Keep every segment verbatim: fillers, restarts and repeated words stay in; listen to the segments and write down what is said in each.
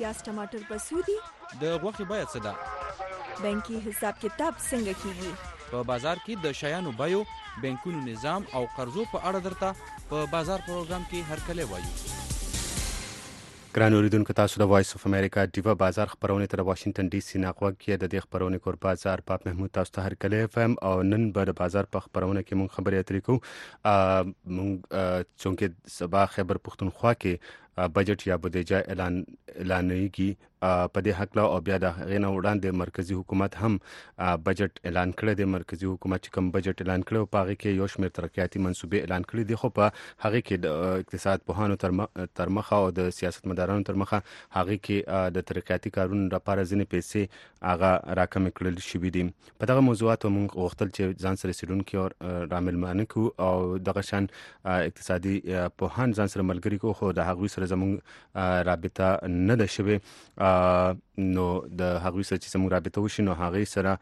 پیاز ټماټر په څو دي؟ د غوښې بیه څه ده؟ بانکي حساب کتاب څنګه کیږي؟ په بازار کې د شیانو بیو، بانکونو نظام او قرضو په اړه درته په بازار پروګرام کې هرکلی وایو. ګران اوریدونکو، تاسو د وایس اف امریکا ډیوا بازار خبرونه تر واشنگټن ډي سي نه غوږ کې د دې خبرونه کور بازار پاپ محمود تاسو ته هرکلی فهم او نن به د بازار په خبرونه کې مونږ خبرې اترې کوو. مونږ چونکې سبا خیبر پختونخوا کې بجټ یا بودیجه اعلان اعلانېږي په دې حق لا او بیا د غینه وړاندې مرکزی حکومت هم بجټ اعلان کړی دی. مرکزی حکومت چې کوم بجټ اعلان کړو په هغه کې یو شمېر ترقیاتي منصوبې اعلان کړي دي، خو په هغه کې د اقتصاد پوهانو تر مخه او د سیاستمدارانو تر مخه هغه کې د ترقیاتي کارونو لپاره ځینې پیسې هغه راکمې کړل شوې دي. په دغه موضوعاتو موږ غوښتل چې ځان سره سیډونکي او راملمانه کړو او دغه شان اقتصادي پوهان ځان سره ملګري کړو، خو د هغوی سره زموږ رابطه نه ده شوې. نو د هغوی سره چې زموږ رابطه وشي نو هغوی سره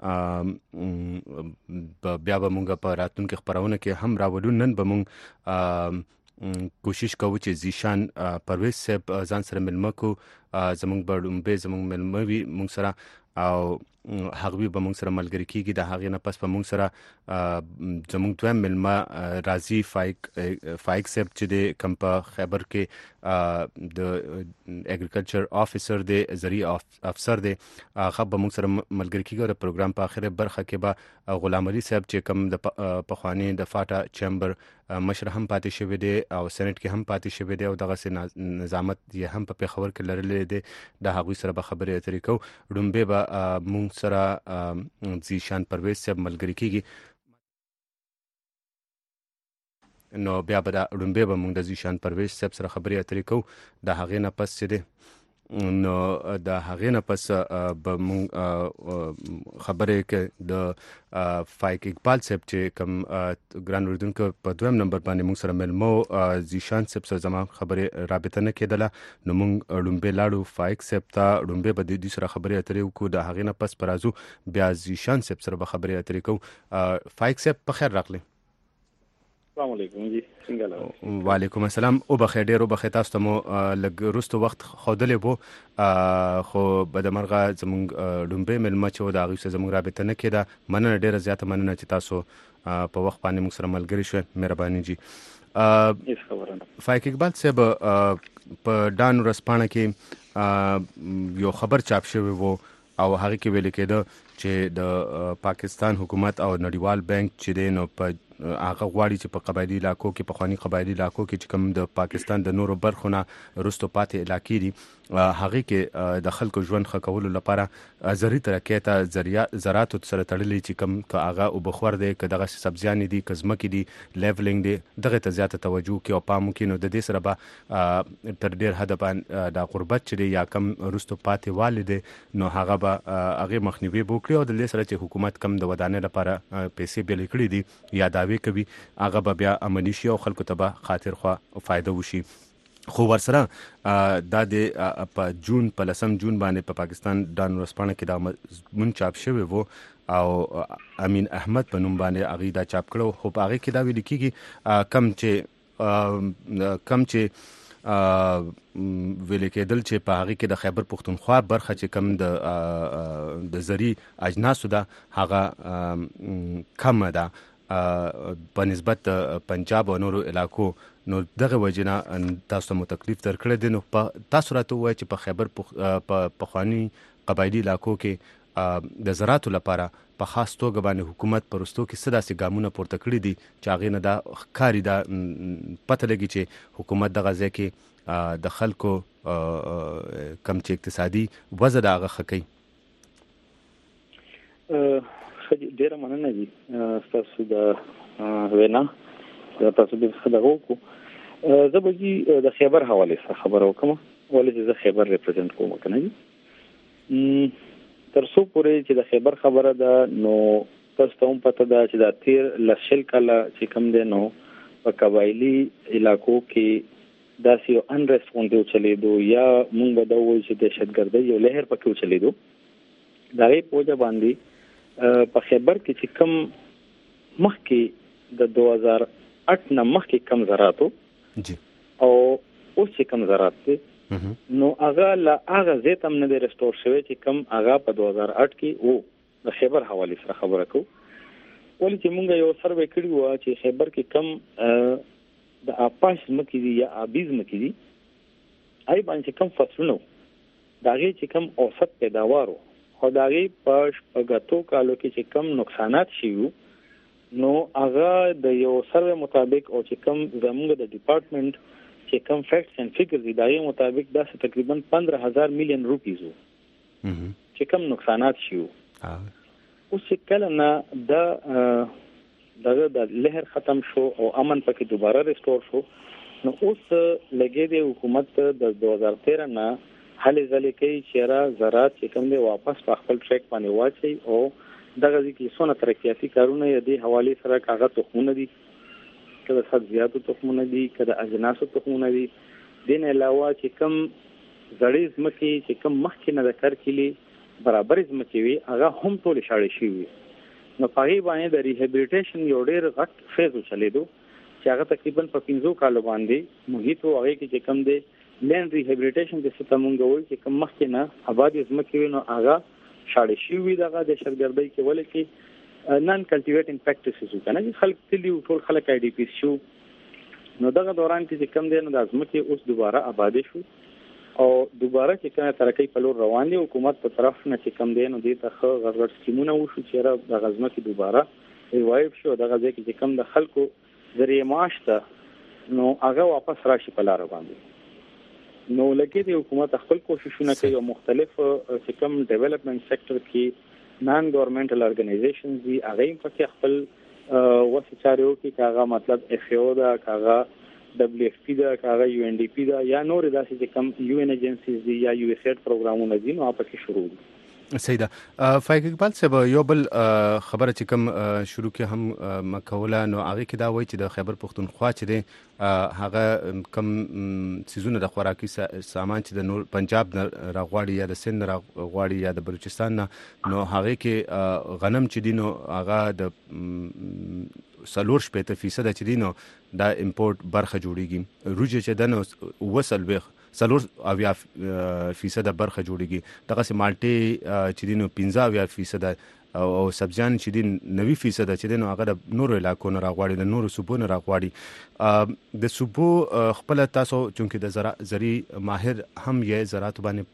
بیا به مونږ په راتلونکي خپرونه کې هم راولو. نن به مونږ کوشش کوو چې زیشان پرویز صاحب ځان سره ملمه کو، زموږ به ډومبې زموږ ملمه وي مونږ سره او هغوی به مونږ سره ملګري کېږي. د هغې نه پس به مونږ سره زموږ دویم ملمه راځي فایق فایق صاحب چې دی کوم په خیبر کې د اګریکلچر افیسر دی، زرعي افسر دی، هغه به مونږ سره ملګري کېږي. د پروګرام په آخره برخه کې به غلام علي صاحب چې کوم د پخواني د فاټا چیمبر مشر هم پاتې شوی دی او سېنټ کې هم پاتې شوی دی او دغسې نظامت یې هم په پېښور کې لرلی دی، د هغوی سره به خبرې اترې کوو. ډومبې به مونږ سره زیشان پرویز صاحب ملګري کېږي. نو بیا به د ډومبې به مونږ د زیشان پرویز صاحب سره خبرې اترې کوو. د هغې نه پس چې دی نو د هغې نه پس به مونږ خبرې کې د فایق اقبال صاحب چې کوم ګران اوریدونکو په دویم نمبر باندې مونږ سره ملمه زیشان صاحب سره زما خبرې رابطه نه کېدله، نو مونږ ډومبې لاړو فایق صاحب ته. ډومبې به د دوی سره خبرې اترې وکړو. د هغې نه پس په راځو بیا زیشان صاحب سره به خبرې اترې کوو. فایق صاحب په خیر راغلی. السلام علیکم جی، څنګه لاله؟ وعلیکم السلام. او بخیر، ډیر او بخیر. تاسو ته مو لږ وروسته وخت ښودلی وو، خو بدمرغه زموږ ډومبې مېلمه چې و د هغوی سره زموږ رابطه نه کېده. مننه، ډېره زیاته مننه چې تاسو په وخت باندې موږ سره ملګري شوئ. مهرباني جي. هېڅ خبره نه. فایق اقبال صاحب، په ډان ورځپاڼه کې یو خبر چاپ شوی و او هغه کې ویل کېده چې د پاکستان حکومت او نړیوال بانک چې دی نو په هغه غواړي چې په قبایلي علاقو کې پخواني قبایلي علاقو کې چې کوم د پاکستان د نورو برخو نه وروستو پاتې علاقې دي هغې کې د خلکو ژوند ښه کولو لپاره زرعي ترقۍ ته زراعتو سره تړلي چې کوم که هغه اوبهخور دی، که دغسې سبزیانې دي، که ځمکې دي، لیولینګ دی، دغې ته زیاته توجه وکړي او پام وکړي. نو د دې سره به تر ډېر حده باندې د غربت چې دی یا کم وروستو پاتې والی دی نو هغه به هغې مخنیوي به وکړي او د دې سره چې حکومت کم د ودانۍ لپاره پیسې بیلې کړي دي یا دعوې کوي هغه به بیا عملي شي او خلکو ته به خاطر خوا فایده وشي. خو ورسره دا د په جون په لسم جون باندې په پاکستان ډان ورځپاڼه کې دا مضمون چاپ شوی و او امین احمد په نوم باندې هغې دا چاپ کړو. خو په هغې کې دا ویل کېږي کم چې کم چې ویل کېدل چې په هغې کې د خیبر پختونخوا برخه چې کم د د زرعي اجناسو ده هغه کمه ده په نسبت د پنجاب او نورو علاقو. نو دغه وجې نه تاسو ته مو تکلیف درکړی دی. نو تاسو راته ووایئ چې په خیبر په پخواني قبایلي علاقو کې د زراعتو لپاره په خاص توګه باندې حکومت په وروستو کې څه داسې ګامونه پورته کړي دي چې هغې نه دا ښکاري دا پته لګي چې حکومت دغه ځای کې د خلکو کم چې اقتصادي وضع ده هغه ښه کوي. ډېره مننه دي ستاسو د وینا، تاسو ډېر ښه دغه وکړو. زه به جي د خیبر حوالې سره خبره وکړم، ولې چې زه خیبر ریپرزینټ کوم که نه دي. تر څو پورې چې د خیبر خبره ده نو تاسو ته هم پته ده چې دا تېر لس شل کاله چې کوم دی نو په قبایلي علاقو کې داسې یو انرسټ غوندې وچلېدو یا مونږ به دا ووایو چې دهشتګردۍ یو لهر پکې وچلېدو. د هغې په وجه باندې په خیبر کې چې کوم مخکې د دوه هزار اټ نه مخکې کم زراعتو او اوس چې کم زراعت دي نو هغه لا هغه زیات هم نه دی ريسټور شوی چې کم هغه په دوه هزار اټ کې وو. د خیبر حواله سره خبره کو ولې چې مونږ یو سروې کړی و چې خیبر کې کم د اپاش مکې دي یا ابیز مکې دي آی باندې کم فصلونه داغه چې کم اوسط پیداوارو خو داغه په شپږاتو کالو کې چې کم نقصانات شیو نو هغه د یو سروې مطابق او چې کم زموږ د ډپارټمنټ چې کم فیکټس اند فیګرز دی دغه مطابق دا تقریبا پندرہ هزار میلیون روپیز وو چې کم نقصانات شیو. اوس چې کله نه د دغه د لهر ختم شو او امن پکې دوباره ریسټور شو نو اوس لګې د حکومت د دوه هزار تیرہ نه هلې ځلې کوي چې را زراعت چې کم دی واپس په خپل ټریک باندې واچي او دغه ځکه څونه ترقیاتي کارونه د حواله سره کاغذ تخمونه دي کله سبزیاتو تخمونه دي کله اجناسو تخمونه دي دین علاوه چې کم زړې زمکي چې کم مخکې نه د کار کلی برابر زمکي وي هغه هم ټول شاړې شي وي نو پای باندې د ریهابیلیټیشن یو ډېر غټ فیز چلیدو چې هغه تقریبا په پنځو کالو باندې محیط او هغه کې چې کم دی لینډ ریهابیلیټیشن د ستمونګ وي چې کم مخکې نه آباد زمکي وي نو هغه شاړې شي وي دغه د شرګردۍ کې ولې کې نان کلټیویټینګ پریکټیسز وکنه چې خلک تلی ټول خلک آی ډی پی شو نو دغه دوران کې چې کم دی نو د ازمکه اوس دوباره آباد شو او دوباره چې کومه ترقی په لور روان دي حکومت په طرف نه چې کم دی نو د تخ غرغړ سکیمونه وشو چې را د ازمکه دوباره ریوایو شو دغه ځکه چې کم د خلکو ذریعہ معاش ته نو هغه واپس راشي په لار باندې نو لکه د حکومت خپل کوششونه کوي او مختلف چې کوم ډیولپمنٹ سېکټر کې نان ګورنمنټل ارګنایزیشنز دي هغه په خپل وسه چارو کې کاغه مطلب اف او دا کاغه دبليو اف پی دا کاغه یو ان ډي پی دا یا نور داسې چې کوم یو ان ایجنسیز دي یا یو اس ایډ پروګرامونه دي نو په کې شروع دي. سیدا فایق اقبال صاحب یو بل خبره چې کوم شروع کې هم مکوله نو هغه کې دا وایي چې د خیبر پختونخوا چې دی هغه کم سيزونه د خوراکي سامان چې د نور پنجاب راغواړي یا د سند راغواړي یا د بلوچستان نه نو هغه کې غنم چې دی نو هغه د سلور شپږ فیصد چې دی نو دا امپورټ برخه جوړیږي روجه چې دنه وصل به سلور اویا فیصد برخه جوړیږي دغه سه مالټي چې دینو پنځه اویا فیصد او سبزیان چې دین نوي فیصد چې دینو هغه د نورو علاقو نه راغواړي د نورو صوبو نه راغواړي د صوبو خپل تاسو چونکه د زرا زری ماهر هم یې زراعت باندې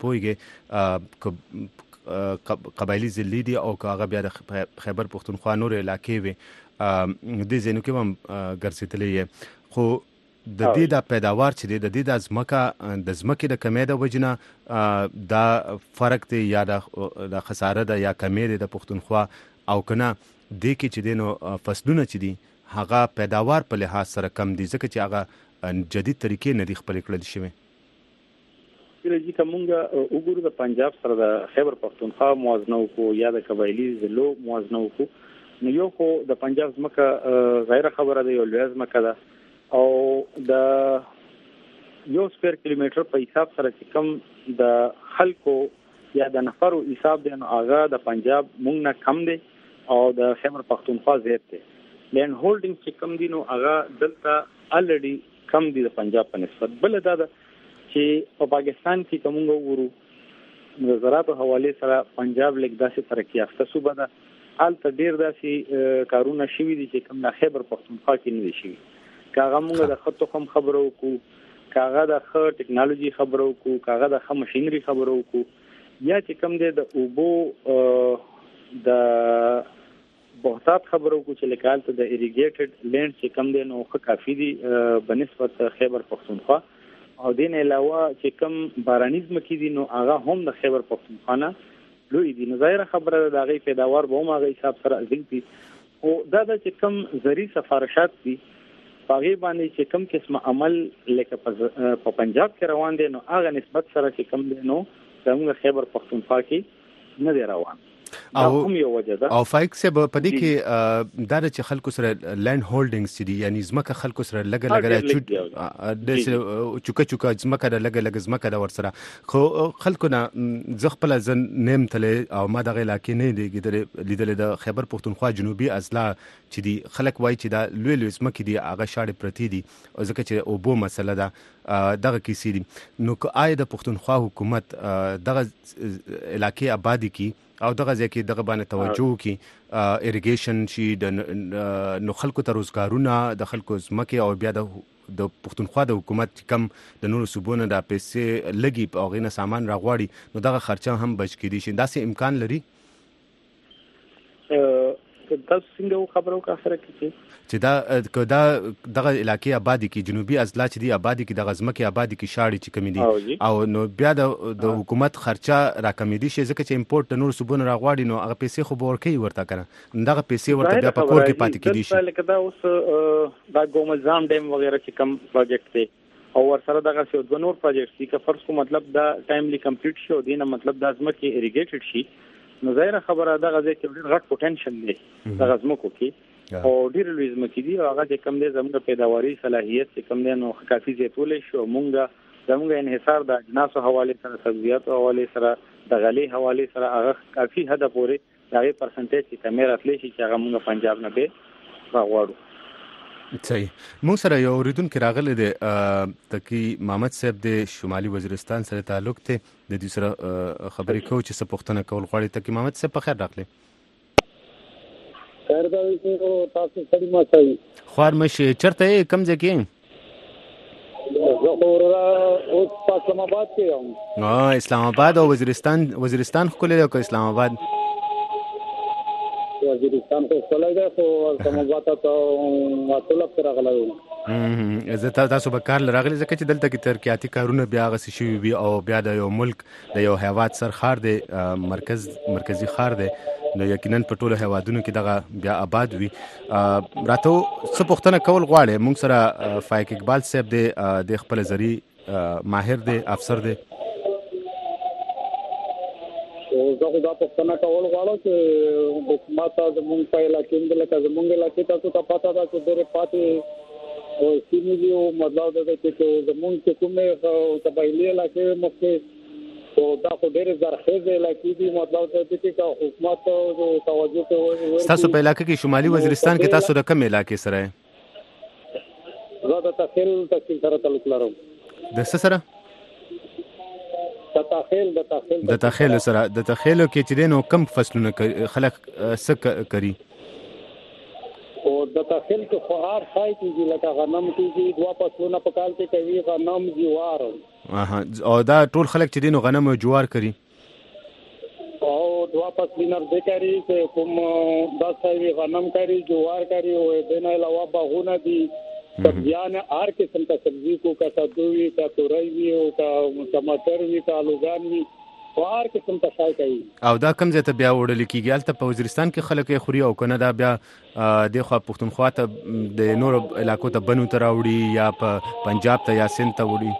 پويږي قبایلی ضلع دي او هغه بیا د خیبر پختونخوا نور علاقې وي د زینو کې هم ګرځېدلې خو د دې د پیداوار چې د دې د ازمکه د ازمکه د کمی د وجنه دا فرق دی یا د خساره د یا کمی د پختونخوا او کنه د کې چې دینو فصلونه چې دي هغه پیداوار په لحاظ سره کم دي ځکه چې هغه جدید طریقې نه دي خپل کړل شوی. چې کومه وګورو د پنجاب سره د خیبر پختونخوا موازنه کو یا د قبایلی ضلعو موازنه کو نو یو خو د پنجاب ځمکه غیر خبره ده یو لوی ځمکه ده او د یو سکوير کیلومتر په حساب سره چې کم د خلکو یا د نفرو حساب دی نو هغه د پنجاب مونږ نه کم دی او د خیبر پختونخوا زیات دی. لینډ هولډینګ چې کم دی نو هغه دلته الریډي کم دی د پنجاب په نسبت. بل دا ده چې په پاکستان کې کوم وګورو د زراعت حواله سره پنجاب لیک داسې ترقی یافته صوبه ده الته ډیر داسې کارونه شوي دي چې کوم د خیبر پختونخوا کې نه دي شوي. کاغه موږ د خطو هم خبرو کو کاغه د خ ټیکنالوژي خبرو کو کاغه د خ ماشينري خبرو کو یا چې کوم د اوبو د بهتات خبرو کو چې لکال ته د اریګیټډ لینډ چې کم دی نو خو کافي دي بنسبت خیبر پختونخوا او دین علاوه چې کم بارانیزم کې دي نو هغه هم د خیبر پختونخوا نه لوی دي. نو ظاهر خبره د هغه پیداوار به هم هغه حساب سره ځي او دا د چې کم زری سفارشات دي پاغي باندې چې کم قسم عمل لکه په پنجاب کې روان دي نو هغه نسبت سره چې کم دي نو زموږ خیبر پختونخوا کې نه دی روان. دا هم یو وجه ده. او فایک سه په دې کې دا چې خلکو سره لینډ هولډینګز دي یعنی زمکه خلکو سره لګ لګ راچوټ د چوکه چوکه زمکه د لګ لګ زمکه د ور سره خو خلکو نه زغپل ځن نیم تله او ما دغه علاقې نه دی لیدل د خیبر پختونخوا جنوبي اضلاع چې دی خلک وای چې دا لوی لوی زمکه دي هغه شاړې پرتی دي او ځکه چې اوبو مسله ده دغه کیسې دي نو که آی د پختونخوا حکومت دغه علاقې آبادی کی او دغه ځکه دغه باندې توجه کی ایریګیشن شي د نو خلکو ته روزګارونه د خلکو زمکه او بیا د د پختونخوا د حکومت کم د نورو صوبونو د پیسې لګي په غینه سامان راغواړي نو دغه خرچه هم بچ کړي شي دا سه امکان لري ا تاسو څنګه خبرو کا سره کیږي چې دا دا دغه علاقې آبادی کی جنوبي اضلاع چې دی آبادی کی د غزمکه آبادی کی شاړي چې کمی دي او نو بیا د د حکومت خرچه راکمې دي شي ځکه چې امپورټ د نور صوبونو راغواړي نو هغه پیسې خو ورکې ورته کړه دغه پیسې ورته بیا په کور کې پاتې کیدي شي لکه دا اوس دا ګومزام ډیم وغیرہ چې کم پروجیکټ دی او ورسره دغه څو د نور پروجیکټ دي که فرض کو مطلب دا ټایملی کمپلیټ شي او دینه مطلب د ازمکه ایریګیټډ شي نو ظاهر خبره دا غځي چې ډېر غټ پوتنشل دی د غزمکو کې او ډیر لوی زمکې دي او هغه چې کم دي زموږ پیداواري صلاحیت چې کم دي نو کافي زیاتولې شو مونږه زموږ انحصار د اجناسو حواله سره سبزیاتو حواله سره د غلې حواله سره هغه کافي حد پورې دغه پرسنټیج چې کمیره تللی شي چې هغه مونږ پنجاب نه به راغواړو. صحیح. مونږ سره یو اوریدونکو راغلی دی تکي محمد صاحب د شمالي وزیرستان سره تعلق ته د دې سره خبرې کوو چې څه پوښتنه کول غواړي تکي محمد صاحب په خیر راغلی. خیر دا چې تاسو سړي ما کوي خوار مشه چرته کم ځکه زه اورا اوس په اسلام آباد کې یم. اه اسلام آباد او وزیرستان وزیرستان خو کولای او اسلام آباد وزیرستان خو کولای دا خو اسلام آباد ته مطلب سره غلای ام زه تاسو به کار لراغلی ځکه چې دلته کې ترقیاتي کارونه بیا غسي شوی وي او بیا د یو ملک د یو هیواد سر خار دی مرکز مرکزی خار دی نو یقینا په ټولو هیوادونو کې دغه بیا آباد وي. راته څه پوښتنه کول غواړي مونږ سره فایق اقبال صاحب دی د خپل زری ماهر دی افسر دی او زه دا پوښتنه کول غواړم چې د ماته زمونږ په علاقې کې لکه زمونږ علاقې تاسو ته پاته ده چې ډېر پاتې او سیمې دي او مطلب دا چې زمونږ چې کومه قبایلی علاقې مخکې او دا خو ډېر زرخیزه علاقې دي مطلب دا چې حکومت توجه کوي. تاسو په علاقې کې شمالي وزیرستان کې تاسو د کوم علاقې سره زه د تخیل تحصیل سره تعلق لرم. د څه سره؟ د تخیل د تخیل د تخیل سره د تخیل کې چې دینو کم فصلونه خلک څه کوي او د تخیل کې خوار خای کیږي لکه غنم کیږي دوا فصلونه په کال کې کوي غنم جوار اها او دا ټول خلک چې دینو غنم او جوار کوي او دوا فصلونه د کوي چې کوم داس کوي غنم کوي جوار کوي او دنه علاوه باغونه دي سبزیان هر قسم کا سبزی کو کا کدووي کا تورای وي او کا ټماټر وي کا لوګان وي هر قسم کا شای کوي او دا کم ځای ته بیا وړل کیږي البته په وزیرستان کې خلک یې خوري او کنه دا بیا د خو پښتونخوا ته د نور علاقو ته بنو ته راوړي یا په پنجاب ته یا سند ته وړي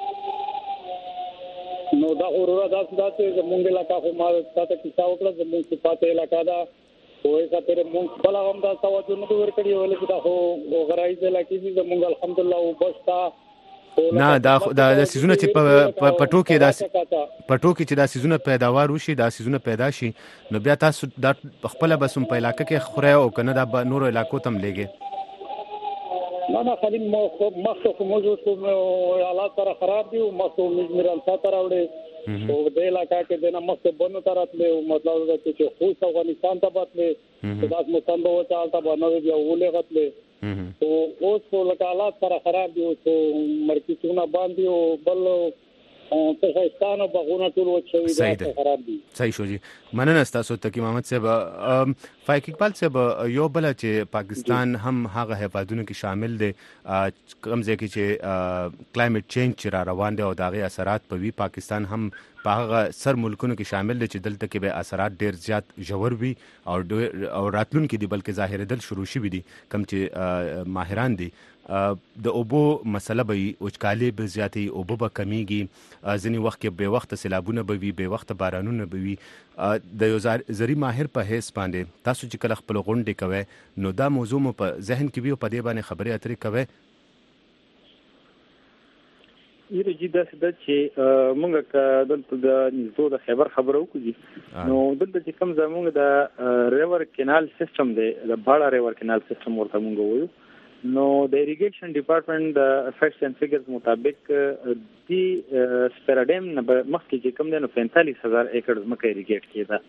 نو دا اورورا داس داسې زمونږ علاقہ خو ما تاسو کیسه وکړه زمونږ صفات علاقہ دا وای خاطر مونږ بل هم دا توجه نه ورکړي ولې دا خو غرایز علاقې دي زمونږ الحمدلله او بستا نه دا د سيزونه چې په پټو کې دا پټو کې چې دا سيزونه پیداوار وشي دا سيزونه پیدا شي نو بیا تاسو د خپل بسم په علاقې کې خوره او کنه دا نور علاقو تم لګي نه نه خالي مخه موجود کوم حالات سره خراب دي او مخه مجمران سره وړي او د علاقې کې د مخه بنو تراتله مطلب دا چې خو افغانستان ته باتله دا مستند و چالتا باندې بیا ولې غتله او اوس په لکالات سره خراب دي او مرکزونه باندې او بل پاکستان او بغونه ټول وچوي دا خراب دي. صحیح شو جی مننه تاسو ته کی محمد صاحب فایق اقبال صاحب یو بل چې پاکستان هم هغه هیوادونو کې شامل دي کوم ځای کې چې کلایمټ چینج چې را روان دي او داغه اثرات په وی پاکستان هم په هغه سر ملکونو کې شامل دي چې دلته کې به اثرات ډیر زیات ژور وي او او راتلون کې دي بلکې ظاهر دل شروع شي دي کم چې ماهران دي د اوبو مسله به وچکالي به زیاتې اوبه به کمیږي ځینې وخت کې به وخت سیلابونه به وي به وخت بارانونه به وي د یو زرعي ماهر په حیث باندې تاسو چې کله خپل غونډې کوئ نو دا موضوع مو په ذهن کې وي او په دې باندې خبرې اترې کوئ یره جی داسې ده چې مونږ که دلته د نږدې د خیبر خبره وکړو نو دلته چې کوم زمونږ د ریور کینال سیستم دی د باړه ریور کینال سیستم ورته مونږ وایو نو د اریګیشن ډپارټمنټ د فیکټس اینڈ فیګرز مطابق دی سپیراډیم نه مخکې چې کوم دی نو پینتالیس هزار ایکړ ځمکه اریګیټ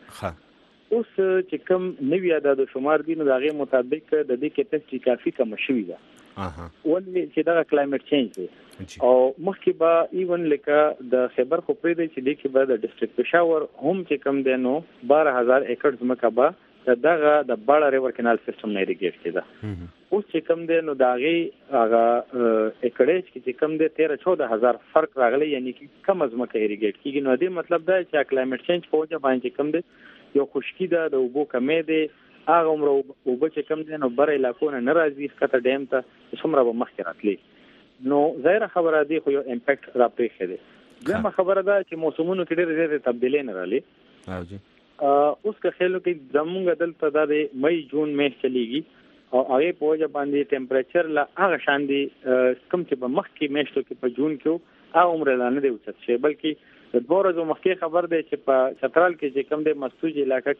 کېده اوس چې کوم نوی عدد شمار دي نو د هغې مطابق د دې کیپاسټي کافي کمه شوې ده ولې چې دا کلایمټ چینج دی او مخکې به ایون لکه د خیبر خو پرې دی چې د کې به د ډسټریکټ پېښور هم چې کم دی نو بارہ هزار ایکړ ځمکه به دغه د باړه ریور کینال سیستم نه اریګیټ کېده اوس چې کم دی نو د هغې هغه ایکړیج کې چې کم دی تیرہ چودہ هزار فرق راغلی یعنی کې کم ځمکه اریګیټ کېږي نو دې مطلب دا چې کلایمټ چینج په وجه باندې چې کم دی یو خشکي ده د اوبو کمی دی هغه عمر اوبه چې کم دی نو بر علاقو نه نه راځي ښکته ډیم ته څومره به مخکې راتلی نو ظاهره خبره دی خو یو امپیکټ راپرېښی دی دویمه خبره ده چې موسمونو کې ډېرې زیاتې تبدیلۍ نه رالې اوس که خیالو کې زمونږ دلته دا د مئی جون میاشت چلیږي او هغې په وجه باندې ټمپریچر له هغه شان دی کوم چې په مخکې میاشتو کې په جون کې هغه عمر لا نه دی اوچت شوی بلکې د دوه ورځو مخکې خبر دی چې په چترال کې چې کوم دی مستوج علاقه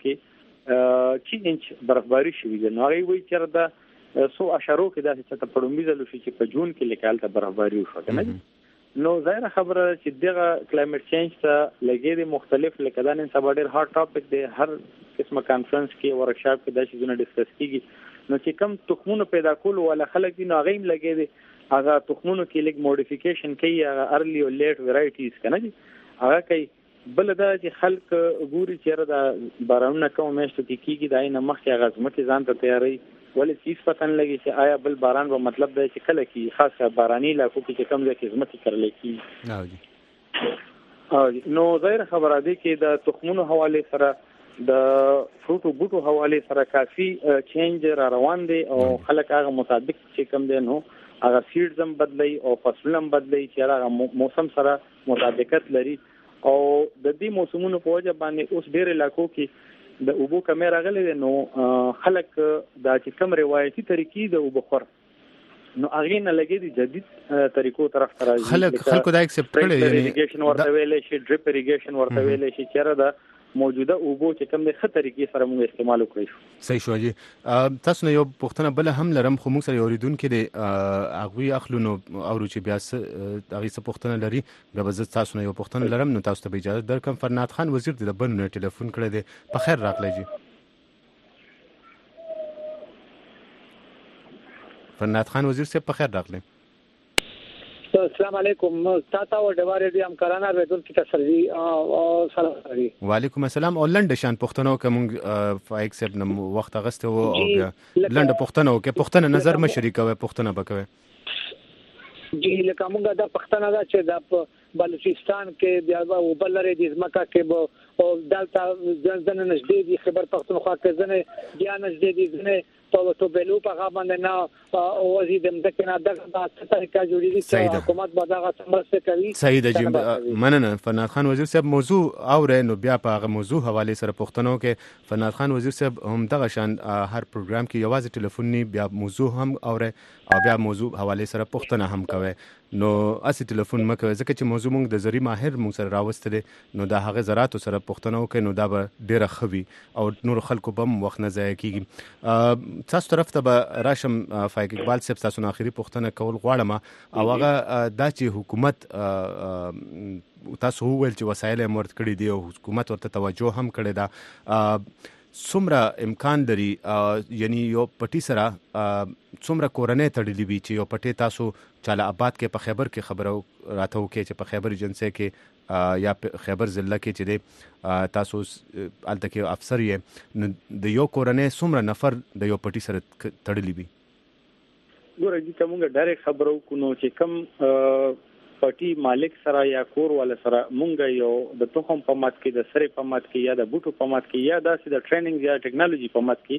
کې چی انچ برفباری شوې ده نو هغې وایي چې د څو اشارو کې داسې چې ته په لومړي ځل وشي چې په جون کې لکه هلته برفباري وشوه که نه نو ظاهره خبره ده چې دغه کلایمټ چینج ته لګې دی مختلف لکه دا نن سبا ډېر هاټ ټاپک دی هر قسمه کانفرنس کې ورکشاپ کې دا شیزونه ډسکس کېږي نو چې کم تخمونه پیدا کولو والا خلک دي نو هغه هم لګې دی هغه تخمونو کې لږ موډیفیکیشن کوي هغه ارلی او لیټ ویرایټیز که نه دي هغه کوي بل دا چې خلک ګوري چېرې د بارانونه کومه میاشتو کې کېږي د هغې نه مخکې هغه ځمکې ځان ته تیاروي ولې چې هېڅ پته نه لګي چې آیا بل باران به مطلب دی چې کله کېږي خاص باراني علاقو کې چې کوم ځای کې ځمکې کرلی کېږي نو ظاهره خبره دی چې د تخمونو حوالې سره د فروټو بوټو حوالې سره کافي چینج را روان دی او خلک هغه مطابق چې کوم دی نو هغه سیډز هم بدلی او فصلونه هم بدلی چې هغه موسم سره مطابقت لري او د دې موسمونو په وجه باندې اوس ډېر علاقو کې د اوبو کمی راغلی دی نو خلک دا چې کوم روایتي طریقې د اوبه خور نو هغې نه لګې دي جدید طریقو طرف ته راځي خلک خلکو دا اکسپټ کړی دی اریګیشن ورته ویلی شي ډریپ اریګیشن ورته ویلی شي چېرې د موجوده اوبو چې کوم د ښه طریقې سره موږ استعمال وکړی شو صحیح شو جی تاسو نه یو پوښتنه بله هم لرم خو موږ سره یو اورېدونکی دی هغوی اخلو نو اورو چې بیا څه هغې څه پوښتنه لري بیا به زه تاسو نه یو پوښتنه لرم نو تاسو ته به اجازه درکړم فرناد خان وزیر دی د بنو نه ټلیفون کړی دی په خیر راغلی جی فرناد خان وزیر صاحب په خیر راغلی السلام علیکم تاسو او د واره دي همکارانه ردون کی تسلی او سلام علیکم وعلیکم السلام او لنډ شان پښتنو کوم فایک سب نم وخت غسته او بیا لنډ پښتنو کې پښتنه نظر مشرکوي پښتنه بکوي جی لکه موږ د پښتنه دا چې د بلوچستان کې بیا او بلره د ځمکه کې او دلته ځنه نږدې دي خبر پښتونخوا کې ځنه بیا نږدې دي ځنه تو تو بلو په غا باندې نه او وزید مدکنه دغه د طریقه جوړیږي چې حکومت به دغه سمرسته کوي صحیح ده جی مننه فرناد خان وزیر صاحب موضوع اوره نو بیا په هغه موضوع حواله سره پښتنو کې فرناد خان وزیر صاحب هم دغه شان هر پروګرام کې یوازې ټلیفوني بیا موضوع هم اوره او بیا موضوع حواله سره پښتنه هم کوي نو اسی ټلیفون مکه ځکه چې موضوع موږ د زری ماهر موږ سره راوستل نو دا هغه زراعت سره پښتنو کې نو دا به ډیره خوي او نور خلکو بم وخت نه ضایع کیږي تاسو طرف ته به راشم فایق اقبال صاحب تاسو نه اخیری پوښتنه کول غواړم او هغه دا چې حکومت تاسو ویل چې وسایل مرد کړی دی او حکومت ورته توجه هم کړی دا څومره امکان لري یعنی یو پټي سره څومره کورنۍ تړلې وي چې یو پټي تاسو چاله آباد کې په خیبر کې خبرو راته وکړي چې په خیبر ایجنسی کې یا خیبر ضلع کې چې دی تاسو الته کې افسر یې د یو کورنۍ څومره نفر د یو پټي سره تړلې وي ګوره جی که موږ ډایرکټ خبرو کو نو چې کم پټي مالک سره یا کور والا سره مونږ یو د تخم په مات کې د سره په مات کې یا د بوټو په مات کې یا داسې د ټریننګ یا ټیکنالوژي په مات کې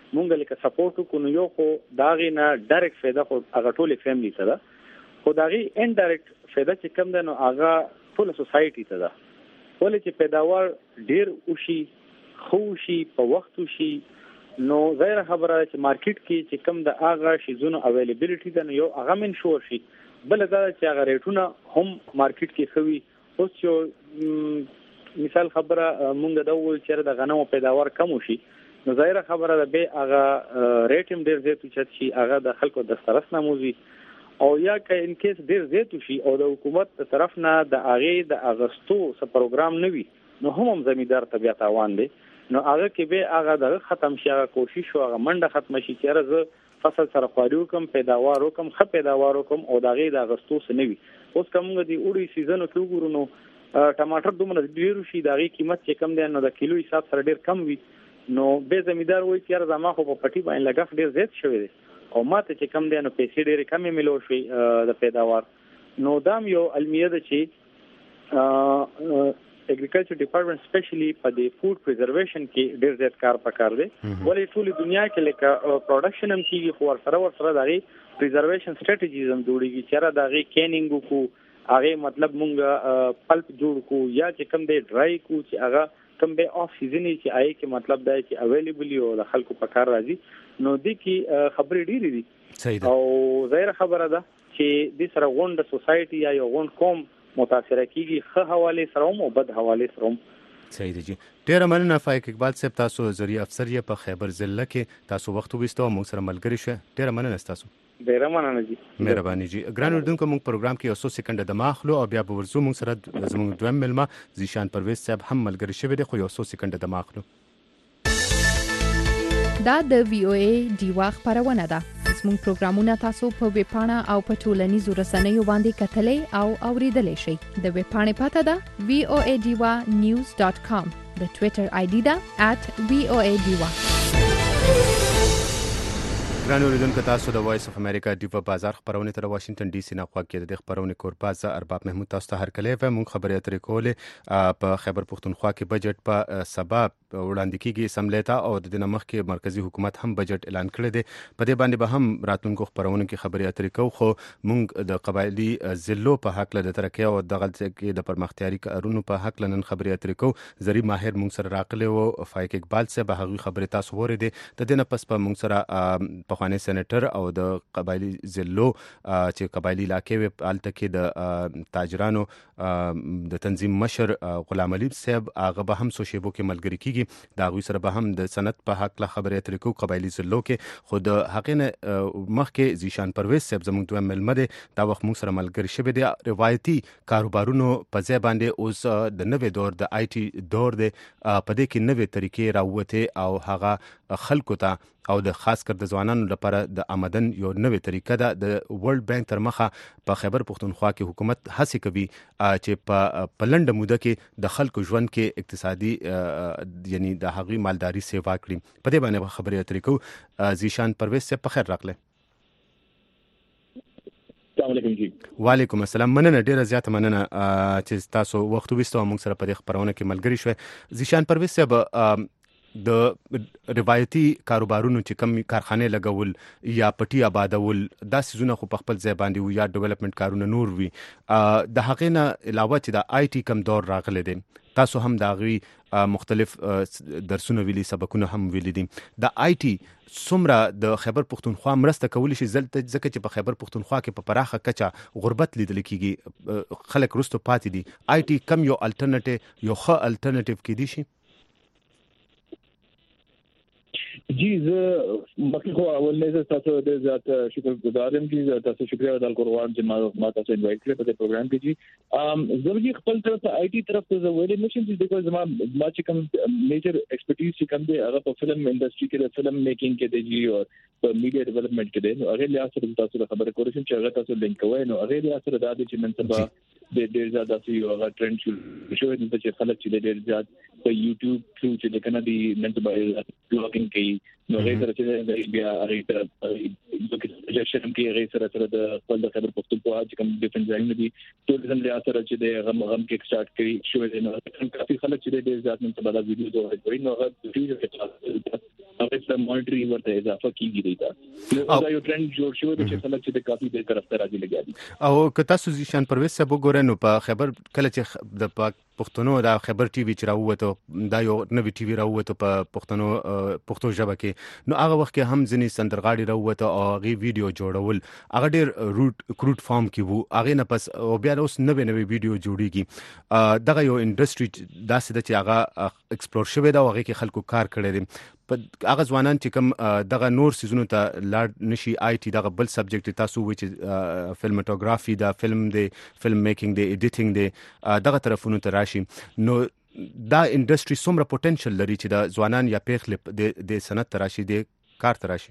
مونږ لکه سپورټ کو یو خو داغه نه ډایرکټ فایده خو هغه ټول فیملی ته ده خو داغه انډایرکټ فایده چې کم ده نو هغه ټول سوسایټي ته ده ولې چې پیداوار ډیر وشي خو شي په وخت شي نو ظاهر خبره چې مارکیټ کې چې کم د هغه شیزونو اویلیبিলিټي ده نو یو هغه من شور شي بل دا چې هغه ریټونه هم مارکیټ کې خوي اوس یو مثال خبره مونږ دا وایو چې د غنمو پیداوار کم شي نو ظاهر خبره ده به هغه ریټ هم ډیر زیات شي هغه د خلکو د سترس نموزي او یا که ان کیس ډیر زیات شي او د حکومت طرف نه د هغه د اغستو س پروګرام نوي نو هم هم زمیدار طبيعت روان دي نو هغه کې به هغه د ختم شي هغه کوشش او هغه منډه ختم شي چې راز فصل سره خوري کوم پیداوار کوم خ پیداوار کوم او دغه د اغستو س نوي اوس کومه دی وړي سیزن کې وګورو نو ټماټر دومره ډیر شي دغه قیمت چې کم دی نو د کیلو حساب سره ډیر کم وي نو به زمیدار وایي چې راز ما خو په پټي باندې لګښت ډیر زیات شوی دی او ماته چې کم دی نو پیسې ډېرې کمې ملو شي د پیداوار نو دام یو المیه ده چې اګریکلچر ډپارټمنټ سپیشلی په د فود پریزرویشن کې ډېر زیات کار پکار دی ولې ټول دنیا کې لکه پروډکشن هم کیږي خو سره ور سره دغه پریزرویشن سټریټیجیز هم جوړیږي چې را دغه کینینګ کو هغه مطلب مونږ پلپ جوړ کو یا چې کم دی ډرای کو چې هغه کم به اف سیزن چې آی کې مطلب دا چې اویلیبل یو د خلکو په کار راځي نو د کی خبرې ډېرې دي او ظاهر خبره ده چې د سره غونډه سوسایټي یا یو غونډ کوم متاثر کیږي خه حواله سره او بد حواله سره صحیح دی جی ډیر مننه فایق اقبال صاحب تاسو ذریعہ افسر یې په خیبر ضلع کې تاسو وخت وستو موږ سره ملګری شه ډیر مننه تاسو ډیر مننه جی مهرباني جی ګران اردوونکو موږ پروګرام کې اوسو سکند د ماخلو او بیا په ورزو موږ سره زموږ دویم ملما زیشان پرویز صاحب هم ملګری شوی دی خو اوسو سکند د ماخلو دا د وی او ای دیوا خبرونه ده زموږ پروګرامونه تاسو په ویب پاڼه او په ټولنیزو رسنیو باندې کتلې او اوریدلای شئ د ویب پاڼې پته ده وی او ای دیوا نیوز ډاٹ کام د ټوئیټر آی ډي ده ات وی او ای دیوا ګران اوریدونکو تاسو د وایس اف امریکا دیوا بازار خبرونه تر واشنگټن ډي سي نه خوا کې د خبرونه کورپاز ارباب محمود تاسو ته هر کله و مونږ خبرې اترې کولې په خیبر پختونخوا کې بجټ په سبب وړاندې کیږي سملیتا او د دنمخ کې مرکزی حکومت هم بجټ اعلان کړی دی په دې باندې به هم راتونکو خبرونه کې خبرې اترې کوو خو مونږ د قبایلی ضلعو په حق له ترقی او دغه کې د پرمختیاري کارونو په حق لنن خبرې اترې کوو زری ماهر مونږ سره راغلی او فایق اقبال صاحب هغه خبرې تاسو ورېده د دنه پس په مونږ سره په خواني سېنیټر او د قبایلی ضلعو چې قبایلی علاقې و الته کې د تاجرانو د تنظیم مشر غلام علي صاحب هغه به هم سو شیبو کې ملګری کیږي دا غوي سره به هم د سند په حق له خبرې اترې کوو قبایلی ضلعو کې خود حقینه مخکې زیشان پرویز صاحب زموږ دوه ملمده دا وخت موږ سره ملګری شوی دی روایتي کاروبارونو په ځای باندې اوس د نوې دور د آی ټي دور دی په دې کې نوې طریقې راوته او هغه خلکو ته او د خاص کر د ځوانانو لپاره د آمدن یو نوې طریقه ده د ورلد بانک تر مخه په خیبر پختونخوا کې حکومت هڅه کوي چې په پلند موده کې د خلکو ژوند کې اقتصادي یعنی د هغوی مالداري سیوا کړي په دې باندې خبرې اترې کوو زیشان پرویز صاحب په خیر راغله السلام علیکم جی وعلیکم السلام مننه ډیره زیاته مننه چې تاسو وخت وستو موږ سره په دې خبرونه کې ملګری شوي زیشان پرویز صاحب د روایتي کاروبارونو چې کم کارخانه لګول یا پټي آبادول دا سيزونه خو په خپل ځای باندې یا ډیولپمنٹ کارونه نور وي د هغې نه علاوه چې د آی ټي کم دور راغلی دی تاسو هم د هغوی مختلف درسونه ویلي سبقونه هم ویلي دي د آی ټي څومره د خیبر پختونخوا مرسته کولی شي ځکه چې په خیبر پختونخوا کې په پراخه کچه غربت لیدل کیږي خلک رستو پاتې دي آی ټي کم یو الټرنیټیو یو ښه الټرنیټیو کېدی شي جی زه مخکې خو اول نه تاسو د ذات شکر گزار یم چې تاسو شکریہ ادا کوم چې ما ما تاسو انوایټ کړل په پروګرام کې جی ام زه به خپل طرف ته آی ټي طرف ته ویلې نشم چې بیکاز ما ما چې کوم میجر ایکسپرټیز چې کوم دی هغه په فلم انډستری کې د فلم میکینګ کې دی او په میډیا ډیولپمنٹ کې دی نو هغه لیا سره تاسو خبره کولای شم چې هغه تاسو لینک کوئ نو هغه لیا سره د دې چې نن سبا د ډېر زیات اسی هغه ټرند شو چې خلک چې ډېر زیات په یوټیوب ثرو چې کنه دی نن سبا بلاګینګ کوي نو هغه سره چې بیا هغه سره د سجیشن کې هغه سره سره د خپل د خبر پښتونخوا چې کوم ډیفرنٹ ځایونه دي ټولزم لیا سره چې د غم غم کې سٹارټ کړي شو دی نو کافي خلک چې ډېر زیات نن سبا د ویډیو دوه کوي نو هغه د هغه سره مانیټری ورته اضافه کیږي دیتا نو دا یو ټرند جوړ شو چې خلک چې د کافي د طرف ته راځي لګیا دي او که تاسو ځیشان پرویز صاحب وګورئ نو په خبر کله چې د پاک پښتنو دا خبر ټي وي چې راووته دا یو نوې ټي وي راووته په پښتنو پښتو ژبه کې نو هغه وخت کې هم ځنې سندرغاړي راووته او هغه ویډیو جوړول هغه ډېر روټ کروټ فارم کې وو هغه نه پس او بیا اوس نوې نوې ویډیو جوړیږي دغه یو انډستری داسې د چې هغه ایکسپلور شوی دا هغه کې خلکو کار کړی دی په هغه ځوانان چې کوم دغه نور سيزونو ته لاړ نشي آی ټي دغه بل سبجیکټ تاسو وایي چې فلمټوګرافي دا فلم دی فلم میکینګ دی ایډیټینګ دی دغه طرفونو ته راشي نو دا انډستری څومره پوتنشل لري چې د ځوانان یا پیغلب د صنعت تراشي د کار تراشي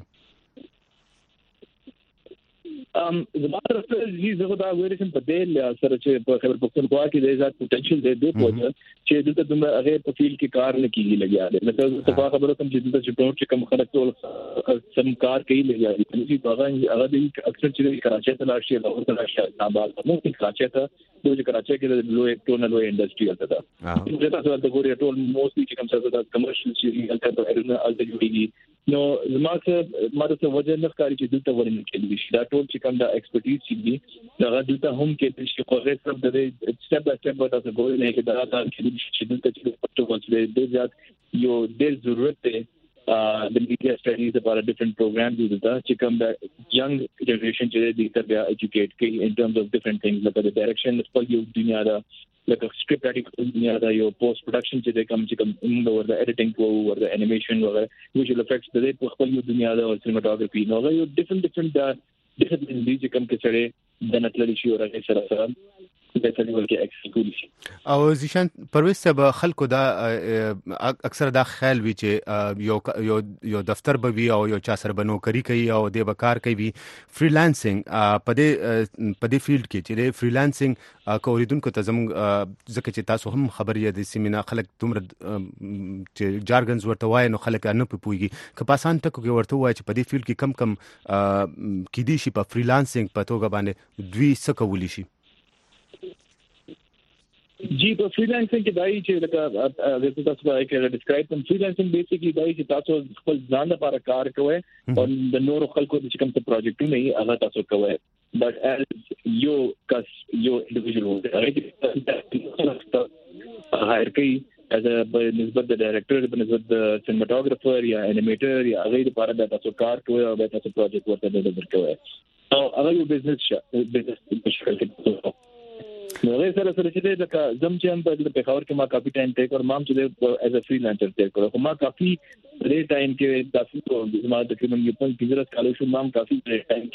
ام زموږ سره چې زه دا ویریشن په دې سره چې په خبر پښتونخوا کې د زیات پوتنشل دی د پوهه چې دلته د هغه په فیلډ کې کار نه کیږي لګیا دي مثلا صفه خبره کوم چې دلته چې ټول چې کوم خلک ټول سم کار کوي لګیا دي چې باغ هغه د اکثر چې کراچي ته لاشي او ته لاشي نابال نو چې کراچي ته د کراچي کې د لوی ټول لوی انډستری الته دا چې تاسو د ګوري ټول موستلی چې کوم څه د کمرشل چې الته په اړه الته جوړیږي نو زموږ ماته وجه نه ښکاري چې دلته ورنه کېږي دا ټول چې کوم د ایکسپرټیز چې دا دلته هم کې چې خو سره د سټپ بای سټپ تاسو ګورئ نه کې دا دا چې دلته چې پټو ولې د ځات یو ډېر ضرورت دی د میډیا سټډیز لپاره ډیفرنٹ پروګرامز دلته چې کوم د ینګ جنریشن چې د تر بیا ایجوکیټ کوي ان ټرمز اف ډیفرنٹ ثینګز لکه د ډایرکشن په یو دنیا دا لکه سکرپټ رائټینګ دنیا دا یو پوسټ پروډکشن چې د کوم چې کوم نو ور د ایډیټینګ وو ور د انیمیشن وغیرہ ویژوال افیکټس د په خپل یو دنیا دا او سینماټوګرافي نو یو ډیفرنٹ ډیفرنٹ ډیفرنٹ دي چې کوم کې سره د نتللی شي او راځي سره سره د څه ډول کې ایکسکیوټ شي او ځیشان پرویز صاحب خلکو دا اکثر دا خیال وی چې یو یو یو دفتر به وی او یو چا سره بنوکری کوي او د بکار کوي فریلانسینګ په دې په دې فیلډ کې چې د فریلانسینګ کوریدونکو ته زموږ ځکه چې تاسو هم خبر یې د سیمینا خلک دومره چې جارګنز ورته وای نو خلک نه پوهیږي که پاسان ټکو کې ورته وای چې په دې فیلډ کې کم کم کې دي شي په فریلانسینګ په توګه باندې دوی څه کولی شي جی په فریلانسینګ کې دای چې لکه د تاسو په اړه ډیسکرایب کوم فریلانسینګ بیسیکلی دای چې تاسو خپل ځان لپاره کار کوئ او د نورو خلکو د کوم څه پروجیکټ نه هغه تاسو کوئ بٹ as یو کس یو انډیویډوال هغه هایر کوي as a نسبت د ډایریکټر په نسبت د سینماټوګرافر یا انیمیټر یا هغه لپاره د تاسو کار کوئ او د تاسو پروجیکټ ورته درکوي او هغه یو بزنس بزنس په شکل کې نو غیر سره سره چې دا زم چې هم په پیښور کې ما کافي ټایم ټیک اور مام چې ایز ا فریلانسر ټیک کړو ما کافي ډېر ټایم کې تاسو ما تقریبا یو پنځه پنځه کال شو مام کافي ډېر ټایم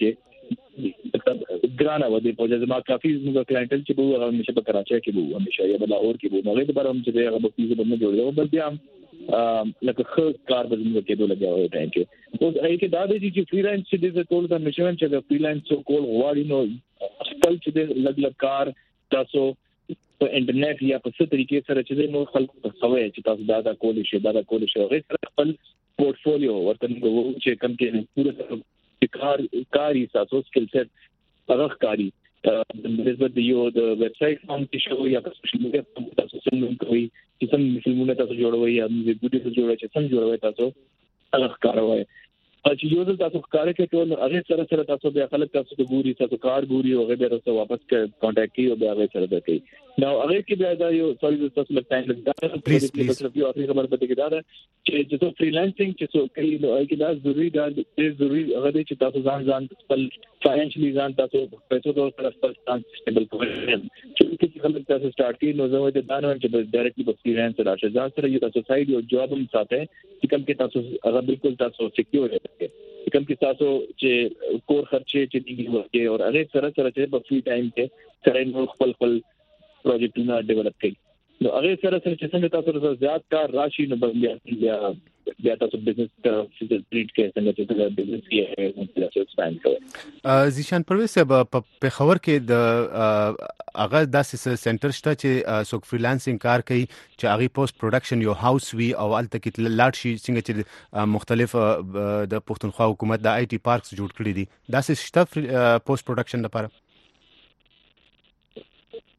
کې ګرانه و دې په ځای ما کافي موږ کلاینټل چې وو همیشه په کراچۍ کې وو همیشه یا بلاور کې وو نو غیر بار هم چې هغه په پیسې باندې جوړو بل بیا لکه خو کار به موږ کې دوه لګاو ټایم کې اوس اې کې دا دې چې فریلانس چې دې ټول دا مشن چې د فریلانس کول غواړي نو خپل چې د لګ لګ کار تاسو په انټرنیټ یا په څه طریقې سره چې نو خلکو ته خوي چې تاسو دا دا کول شي دا دا کول شي غیر سره خپل پورټفولیو ورته وو چې کوم کې پوره کار کاری تاسو سکل سیټ هغه کاری د نسبت یو د ویب سټ فارم کې شو یا سوشل میډیا تاسو څنګه کوي چې څنګه فلمونه تاسو جوړوي یا ویډیو جوړوي چې څنګه جوړوي تاسو هغه کاروي چې یو ځل تاسو کار کوي ټول هغه سره سره تاسو بیا خلک تاسو ته ګوري تاسو کار ګوري او هغه سره واپس کانټیکټ کوي او بیا هغه سره کوي نو هغه کې بیا دا یو سوري تاسو لږ ټایم لګا پلیز پلیز یو اخري خبر پته کې دا چې چې فریلانسینګ چې څو کوي نو هغه دا ضروری دا ډېر ضروری هغه چې تاسو ځان ځان خپل فاینانشلی ځان تاسو پیسو د سره خپل ځان سټیبل کوئ چې خلک تاسو سٹارټ کوي نو زه وایم دا نه چې ډایرکټلی په فریلانس راځي ځان سره یو تاسو سایډ یو جاب هم ساتي چې کوم کې تاسو هغه بالکل تاسو سکیور وي کوم کې تاسو چې کور خرچه چې دیږي ورته او هغه سره سره چې په فری ټایم کې سره نو خپل خپل پروجیکټونه ډیولپ کړي نو هغه سره سره چې څنګه تاسو سره زیات کار راشي نو بیا بیا بیا تاسو بزنس ته ټریټ کې څنګه چې بزنس کې تاسو ایکسپاند کوئ ځیشان پرویز صاحب په پیښور کې د هغه داسې سنټر شته چې څوک فریلانسینګ کار کوي چې هغه پوسټ پروډکشن یو هاوس وی او الته کې لاړ شي څنګه چې مختلف د پښتونخوا حکومت د آی ټي پارکس جوړ کړی دي داسې شته پوسټ پروډکشن لپاره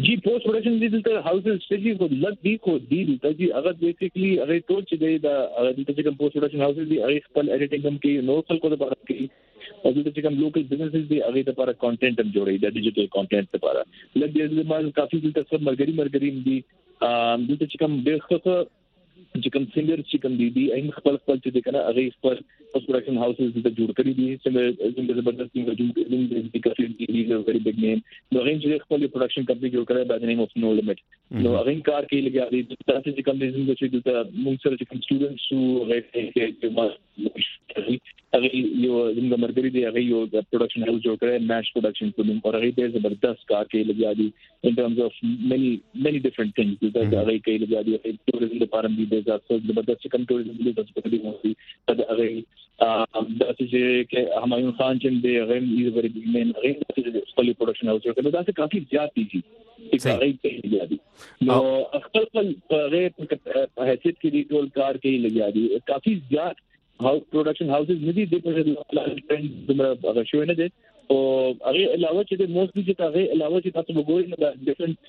جی پوسټ پروډکشن دي دلته هاوسز چې خو لږ دي خو دي دلته چې هغه بیسیکلی هغه ټول چې دی دا دلته چې کوم پوسټ پروډکشن هاوسز دي هغه خپل ایډیټینګ هم کوي نو خپل کو د پاره کوي او دلته چې کوم لوکل بزنسز دي هغه د لپاره کانټینټ هم جوړوي د ډیجیټل کانټینټ لپاره لږ دې ما کافي دلته سب مرګري مرګري دي دلته چې کوم ډېر ښه چې کوم سنگر چې کوم دي دي ایم خپل خپل چې کنه هغه خپل پوسټ پروډکشن هاوسز د جوړ کړی دي چې څنګه زبردست سنگر جوړ دي کافي دي یو ویری بیگ نیم نو هغه چې خپل پروډکشن کمپنی جوړ کړی باندې نیم اف نو لیمټ نو هغه کار کوي لګیا دي تاسو چې کوم دي چې د موږ سره چې کوم سټوډنټس او غیر چې ما هغه یو زموږ مرګري دی هغه یو د پروډکشن هاوس جوړ کړی ماش پروډکشن په نوم او هغه ډېر زبردست کار کوي لګیا دي in terms of many many different things that هغه کوي لګیا دي ټوریزم لپاره دي د تاسو د بدل کم ټوریزم د تاسو په دې مو دا هغه د چې کې همایون خان چې دی هغه یې وری بیگ مین هغه چې خپل پروډکشن هاوس جوړ کړی دا څه کافي زیات دي چې هغه کوي لګیا دي نو خپل خپل هغه په حیثیت کې دی ټول کار کوي لګیا دي کافي زیات هاوس پروډکشن هاوسز ندي د په ټرند دمر هغه شوی نه دي او هغه علاوه چې د موستلی چې هغه علاوه چې تاسو وګورئ نو د ډیفرنٹ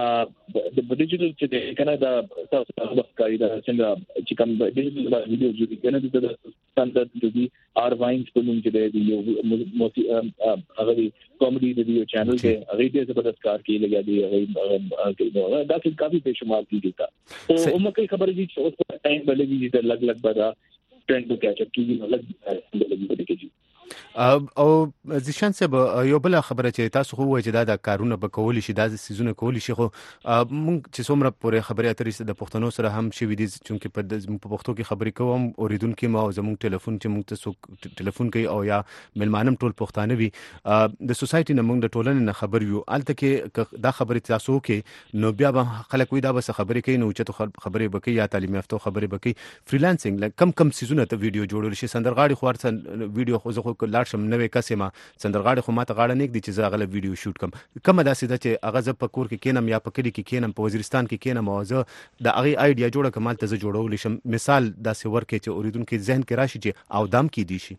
د ډیجیټل چې د کنه دا تاسو په کاری دا څنګه چې کوم ډیجیټل ویډیو جوړ کنه د ستاندرد د آر واینز په نوم چې دی یو موسی هغه کامیډي د یو چینل کې هغه دې زبردست کار کوي لګیا دی هغه دا چې کافي پېښمار دي تا او موږ خبرې دي چې اوس په ټایم بلګي چې لګ لګ بدا ټرند کو کیچ اپ کیږي نو لګ بلګي کیږي او ځشان صاحب یو بل خبره چې تاسو خو وایي چې دا د کارونه به کول شي دا سيزونه کول شي خو مونږ چې څومره پورې خبرې اترې د پښتنو سره هم شي ودي چې په پښتو کې خبرې کوم اوریدونکو ما زموږ ټلیفون چې موږ ته ټلیفون کوي او یا ملمانم ټول پښتانه وي د سوسايټي نه موږ د ټولنې نه خبر یو الته کې دا خبرې تاسو کې نو بیا به خلک وي دا به خبرې کوي نو چې خبرې بکې یا تعلیم یافته خبرې بکې فریلانسینګ کم کم سيزونه ته ویډیو جوړول شي سندرغاړي خو ورته ویډیو خو زه لاړ شم نوې کسې ما سندرغاړي خو ماته غاړه نیک دي چې زه غل ویډیو شوټ کم کومه داسې ده چې هغه ز په کور کې کینم یا په کلی کې کینم په وزیرستان کې کینم او زه د هغه آیډیا جوړه کمال ته زه جوړول شم مثال داسې ورکې چې اوریدونکو ذهن کې راشي چې او دام کې دي شي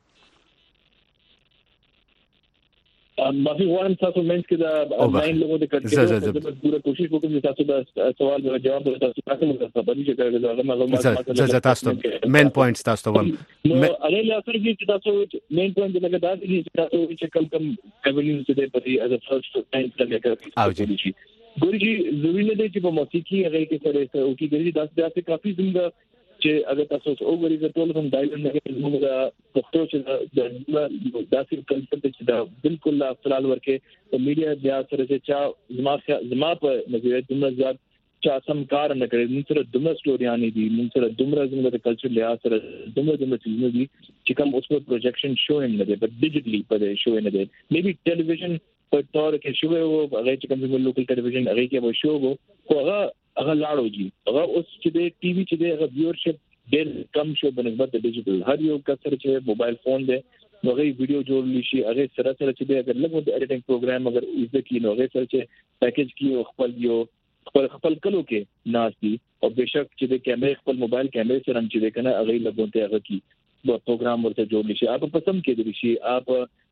مافي وان تاسو مینس کې دا آنلاین لوګو د کټ کې پوره کوشش وکړم چې تاسو دا سوال به جواب تاسو تاسو موږ خبرې چې کړل دا معلومات زه تاسو مین پوینټس تاسو وم نو هغه له اثر کې چې تاسو مین پوینټ لګا دا چې تاسو چې کم کم ایونیوز دې پتی از ا فرست ټایم څنګه کوي او چې ګورجی ضروري نه دی چې په موسیقي هغه کې سره او کې ګرځي داس داسې کافي زنده چې اگر تاسو وګورئ چې ټول هم دایلند نه موږ د پښتو چې د داسې کلچر چې دا بالکل لا خلال ورکه په میډیا بیا سره چې چا زما زما په نظر دمر ځات چا سم کار نه کوي موږ سره دمر سټوریانې دي موږ سره دمر زموږ د کلچر لیا سره دمر دمر چې دي چې کوم اوس په پروجیکشن شوینګ نه دي بټ ډیجیټلی په شو نه دي میبي ټلویزیون په تور کې شو او هغه چې کوم لوکل ټلویزیون هغه کې به شو وو هغه هغه لاړو جی هغه اوس چې د ټي وي چې د ویورشپ ډېر کم شو بنسبت د ډیجیټل هر یو کسر چې موبایل فون دی نو هغه ویډیو جوړ لشي هغه سره سره چې د اگر لږ د ایډیټینګ پروګرام اگر ایزه کې نو هغه سره چې پیکیج کې خپل یو خپل خپل کلو کې ناشتي او بشک چې د کیمرې خپل موبایل کیمرې سره هم چې کنه هغه لګونته هغه کې د پروګرام ورته جوړ لشي اپ پسند کې دی شي اپ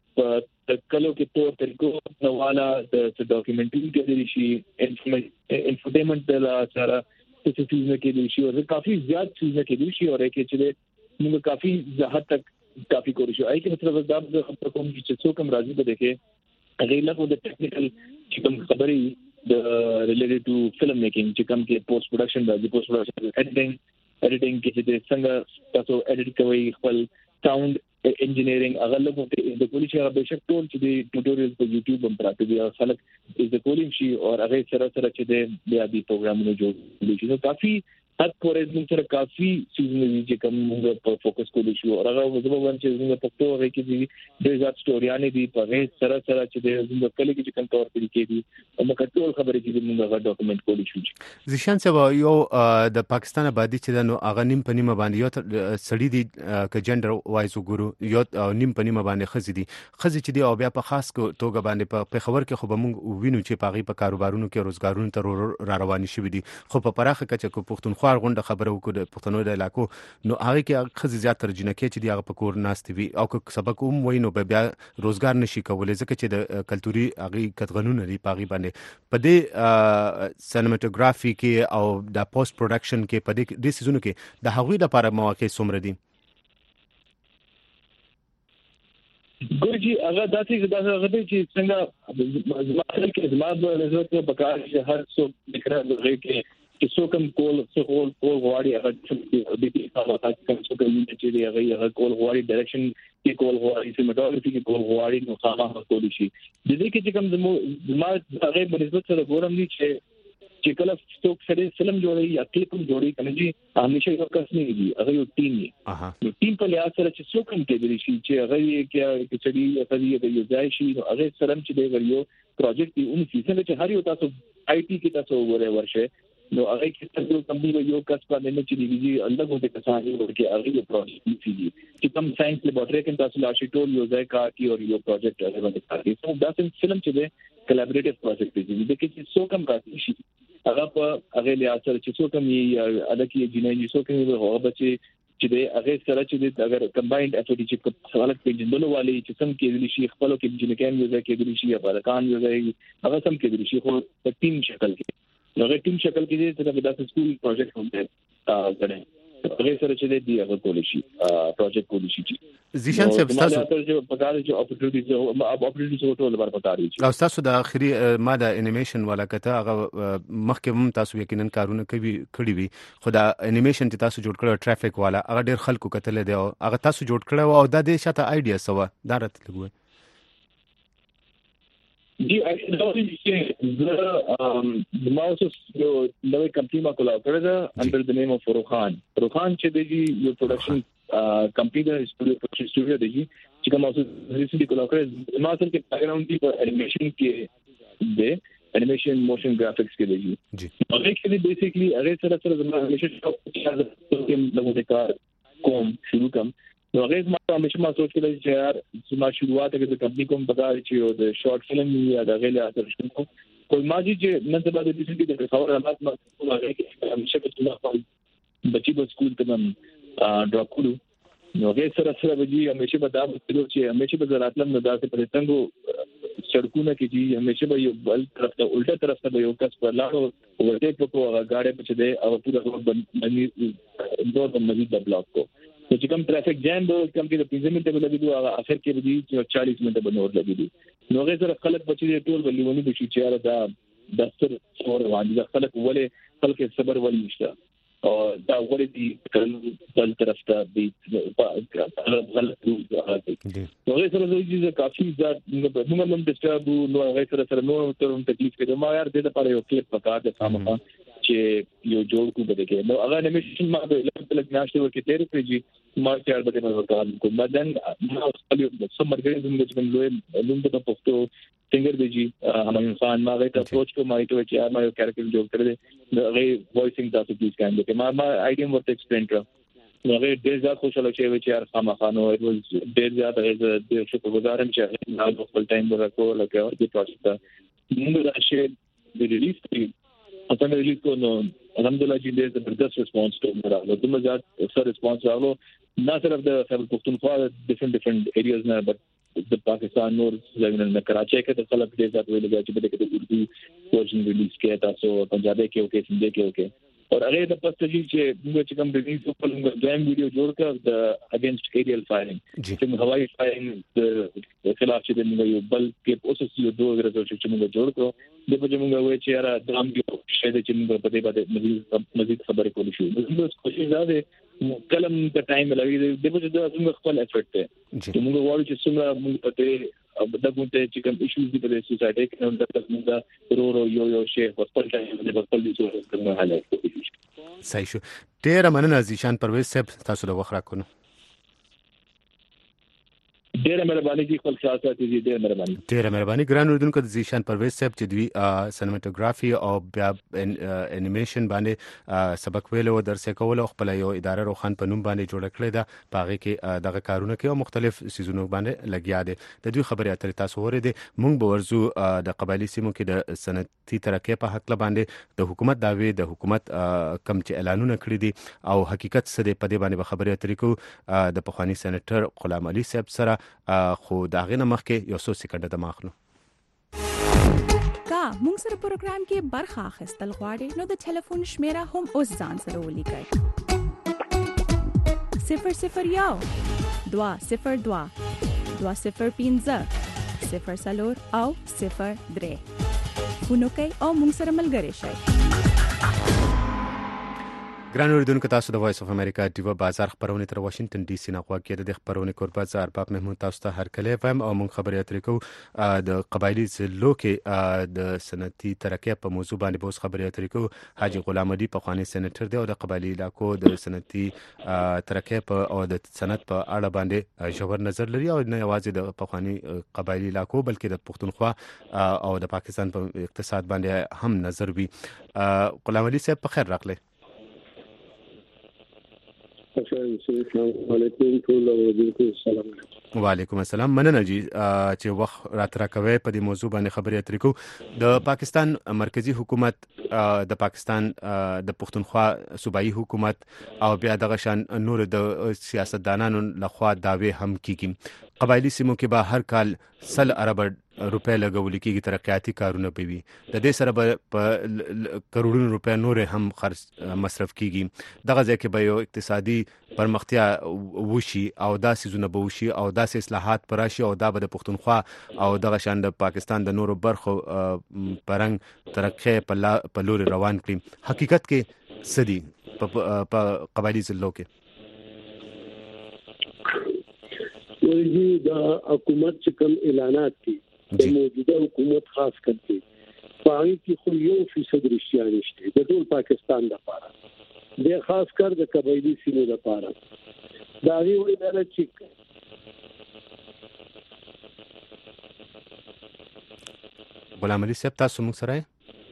په کلو کې تور طریقو نو والا د ډاکومنټري کې دی شي انفورټینمنت د سره څه چیزونه کې دي شي او کافي زیات چیزونه کې دي شي او راکې چې موږ کافي حد تک کافي کوو شو اې کې مطلب دا د خبرو کوم چې څوک هم راځي به دغه هغه له د ټیکنیکل چې کوم خبرې د ریلیټډ ټو فلم میکینګ چې کوم کې پوسټ پروډکشن د پوسټ پروډکشن ایډیټینګ ایډیټینګ کې چې څنګه تاسو ایډیټ کوئ خپل ساوند انجینیرینګ هغه له د پولیس هغه بشک ټول چې د ټوټوریال په یوټیوب هم پراته دي او خلک د کولینګ شي او هغه سره سره چې د بیا د پروګرامونو جوړ دي نو کافي حد پورې موږ سره کافي سیزن دي چې کوم موږ په فوکس کولی شو او هغه وځو چې موږ په پښتو هغه کې دي د ځات سټوریانې دي په هغه سره سره چې د موږ کلی کې کوم تور طریقې دي او موږ ټول خبرې چې موږ هغه ډاکومنټ کولی شو ځشان صاحب یو د پاکستان آبادی چې نو هغه نیم په نیمه باندې یو سړی دي ک جندر وایز وګورو یو نیم په نیمه باندې خزي دي خزي چې دی او بیا په خاص توګه باندې په خبر کې خو به موږ وینو چې پاغي په کاروبارونو کې روزګارونو ته را روان شي دي خو په پراخه کچه کو پښتونخوا خوار غونډه خبره وکړو د پښتنو د علاقو نو هغه کې خزي زیات ترجنه کې چې دی هغه په کور ناست وي او که سبق هم وای نو بیا روزګار نشي کولای ځکه چې د کلتوري هغه کتغنونه لري پاغي باندې په دې سینماتوګرافي کې او د پوسټ پروډکشن کې په دې د سيزونو کې د هغوی لپاره مواقع څومره دي؟ ګورجی هغه داسې داسې غوډه چې څنګه زموږ کې زموږ د نظر په کار چې هر څوک فکر لري کې چې څوک هم کول څوک کول کول غواړي هغه د دې په اړه تاسو څوک یې چې دی هغه کول غواړي ډایرکشن کې کول غواړي سینماتوګرافي کې کول غواړي نو خامخا کولی شي د دې کې چې کوم زموږ هغه په نسبت سره ګورم دي چې چې کله څوک سره فلم جوړي یا کلیپ جوړي کنه جی همیشه یو کس نه دی هغه یو ټیم دی نو ټیم په لحاظ سره چې څوک هم کېدلی شي چې هغه یې کې چې دی هغه یې د یو ځای شي نو هغه سره چې دی یو پروجیکټ دی اون سیزن چې هر یو تاسو آی ټي کې تاسو وګورئ ورشه نو هغه کې څنګه کمپنی یو کس باندې نه چې دیږي الګ هوته کسان یو ورکه هغه یو پروجیکټ دی چې کوم ساينس لیبارټری کې تاسو لاشي ټول یو ځای کا کی او یو پروجیکټ هغه باندې کوي نو دا څنګه فلم چې دی کلابریټیو پروجیکټ دی د کې چې څوک هم راځي شي هغه په هغه له اثر چې څوک هم یې الکه جنۍ څوک هم هغه بچي چې د هغه سره چې اگر کمباینډ اټوډي چې خلک په جندلو والی چې سم کې دي شي خپل کې جنکان یو ځای کې دي شي یا بالکان یو ځای هغه سم کې دي شي خو په ټیم شکل کې هغه ټیم شکل کې چې د سکول پروجیکټ هم دی غواړي هغه سره چې دی هغه کولی شي پروجیکټ کولی شي زیشان صاحب تاسو په کار چې اپورټونټیز اپورټونټیز ټول لپاره پکاري او تاسو د اخري ماده انیمیشن ولا کته هغه مخکې هم تاسو یقینا کارونه کوي کړی وي خو دا انیمیشن چې تاسو جوړ کړو ټرافیک والا هغه ډیر خلکو کتل دی او هغه تاسو جوړ کړو او د دې شاته ایډیا سوا دا راته لګوي جی اکچولی چې زه ما اوس یو نوې کمپنی ما کولا کړی دا انډر د نیم اف فروخان فروخان چې دی یو پروډکشن کمپنی د سټوډیو سټوډیو دی چې کوم اوس ریسنټلی کولا کړی ما اصل کې بیک گراوند دی په انیمیشن کې دی انیمیشن موشن گرافکس کې دی جی هغه کې بیسیکلی هغه سره سره زما همیشه چې کوم کار کوم شروع کوم نو هغه ما همیشه ما سوچ کړی چې یار زما شروعات کې د کمپنی کوم پکار چې د شارټ فلم یا د غیله اثر شنو کوئی ماجی چې نن سبا د دې چې د خبر حالات ما هغه کې همیشه په ټول بچي په سکول کې نن ډراپ کړو نو هغه سره سره وږي همیشه په دا وکړو چې همیشه په راتلم نه داسې په څنګه سړکونه کې چې همیشه به یو بل طرف ته الټه طرف ته یو کس پر لاړو ورته په کوه غاړه په دې او پورا باندې دوه د مزید د بلاک کو چې کوم ټرافیک جام به کم کې د پنځه منټه به لګیدو هغه اخر کې به دي چالیس منټه به نور لګیدو نو هغه سره خلک بچي ټول ولېونی د شي چې دا د ستر څور باندې خلک ولې خلک صبر ولې نشته او دا ولې دي کله بل طرف ته دي غلط راځي نو هغه سره د دې کافي ځات موږ هم ډسټرب نو هغه سره سره نو تر تکلیف کې ما یار دې لپاره یو کلیپ پکار د سامه چې یو جوړ کو بده کې نو هغه انیمیشن ما د لږ ناشته ورکې تیر کړی ما چې اړ بده وکړم کوم مدن ما خپل سمر کې زموږ چې لوی لوند په پښتو سنگر دی جی همایون خان ما غوښته اپروچ کوم ما ته چې ما یو کیریکټر جوړ کړی دی هغه وایسینګ تاسو پلیز کاندې کې ما ما آیډیا ورته ایکسپلین کړ نو هغه ډېر ځات خوشاله شوی چې یار خامخانو ډېر ځات هغه د شکرګزارم چې هغه خپل ټایم ورکو لکه د پروجیکټ موږ راشي د ریلیز کې اته ریلیز کو نو الحمدلله چې ډېر زبردست ریسپانس ته راغله دومره زیات سره ریسپانس راغله نه صرف د خیبر پختونخوا ډیفرنٹ ډیفرنٹ ایریاز نه بٹ د پاکستان نور ځایونو نه کراچۍ کې د خلک ډېر زیات ویل چې بده کې د اردو ورژن ریلیز کې تاسو پنجابي کې او کې سندي کې او کې اور هغه د پسته چې موږ چې کوم ریلیز په موږ دویم ویډیو جوړ کړ د اگینست ایریل فایرینګ چې هوایي فایرینګ د خلاف چې موږ یو بل کې اوسه یو دوه غره چې موږ جوړ کړو د په موږ وایي چې را درام یو شی چې موږ په دې باندې مزید مزید خبرې کولې شو موږ کوشش زده کلم د ټایم لګي د په دې موږ خپل افورت ته چې موږ وایو چې څنګه موږ په د ګونته چې کوم ایشوز دي په سوسایټي کې نو د تاسو موږ ورو ورو یو یو شی خپل ټایم د خپل دي څه کومه حالت صحیح شو ډېر مننه زیشان پرویز صاحب تاسو له وخت راکونو ډیره مهرباني دي خپل خیال ساتئ ډیره مهرباني ډیره مهرباني ګران اوردونکو د زیشان پرویز صاحب چې دوی سینماتوګرافي او بیا انیمیشن باندې سبق ویلو درس کول او خپل یو اداره روخان په نوم باندې جوړ کړی دا پاغه کې دغه کارونه کوي او مختلف سيزونو باندې لګیا دي د دوی خبرې اترې تاسو ورته مونږ به ورزو د قبایلی سیمو کې د صنعتي ترقۍ په حق باندې د حکومت داوی د حکومت کم چې اعلانونه کړی دي او حقیقت څه دی په دې باندې خبرې اترې کو د پخوانی سېنیټر غلام علي صاحب سره خو دا غنه مخکې یو څو سکند د ماخلو کا موږ سره پروګرام کې برخه اخیستل غواړئ نو د ټلیفون شمیره هم اوس ځان سره ولیکئ صفر صفر یو دوا صفر دوا دوا صفر پنځه صفر څلور او صفر درې فونو کوي او موږ سره ملګري شئ ګران اوریدونکو تاسو د وایس اف امریکا دیو بازار خبرونه تر واشنگټن ډي سي نه غواړئ د خبرونه کوربات ارباب محمود تاسو ته هر کله فهم او مونږ خبرې اترې کوو د قبایلی ضلعو کې د صنعتي ترقۍ په موضوع باندې بوس خبرې اترې کوو حاجی غلام علي پخوانی سېنیټر دی او د قبایلی علاقو د صنعتي ترقۍ په او د صنعت په اړه باندې ژور نظر لري او نه یوازې د پخوانی قبایلی علاقو بلکې د پښتونخوا او د پاکستان په اقتصاد باندې هم نظر وي غلام علي صاحب په خیر راغلی وعلیکم السلام مننه جی چې وخت راترا کوي په دې موضوع باندې خبرې اترې کوو د پاکستان مرکزی حکومت د پاکستان د پښتونخوا صوبایي حکومت او بیا دغه شان نور د سیاستدانانو لخوا داوی هم کیږي قبایلی سیمو کې به هر کال سل ارب روپے لګول کېږي ترقیاتي کارونه پوي د دې سره په کروڑونو روپے نور هم خرج مصرف کیږي دغه ځکه به یو اقتصادي پرمختیا وشي او داسې زونه به وشي او داسې اصلاحات پراشي او دا به د پښتونخوا او دغه شان د پاکستان د نورو برخو پرنګ ترقی په لور روان کړي حقیقت کې سدي په قبایلی ضلعو کې ورجی دا حکومت چې کوم اعلانات دي د موجوده حکومت خاص کړي پای کې خو یو فیصد رښتیا نشته د ټول پاکستان لپاره د خاص کر د قبایلی سیمو لپاره دا وی ویل چې غلام علي صاحب تاسو موږ سره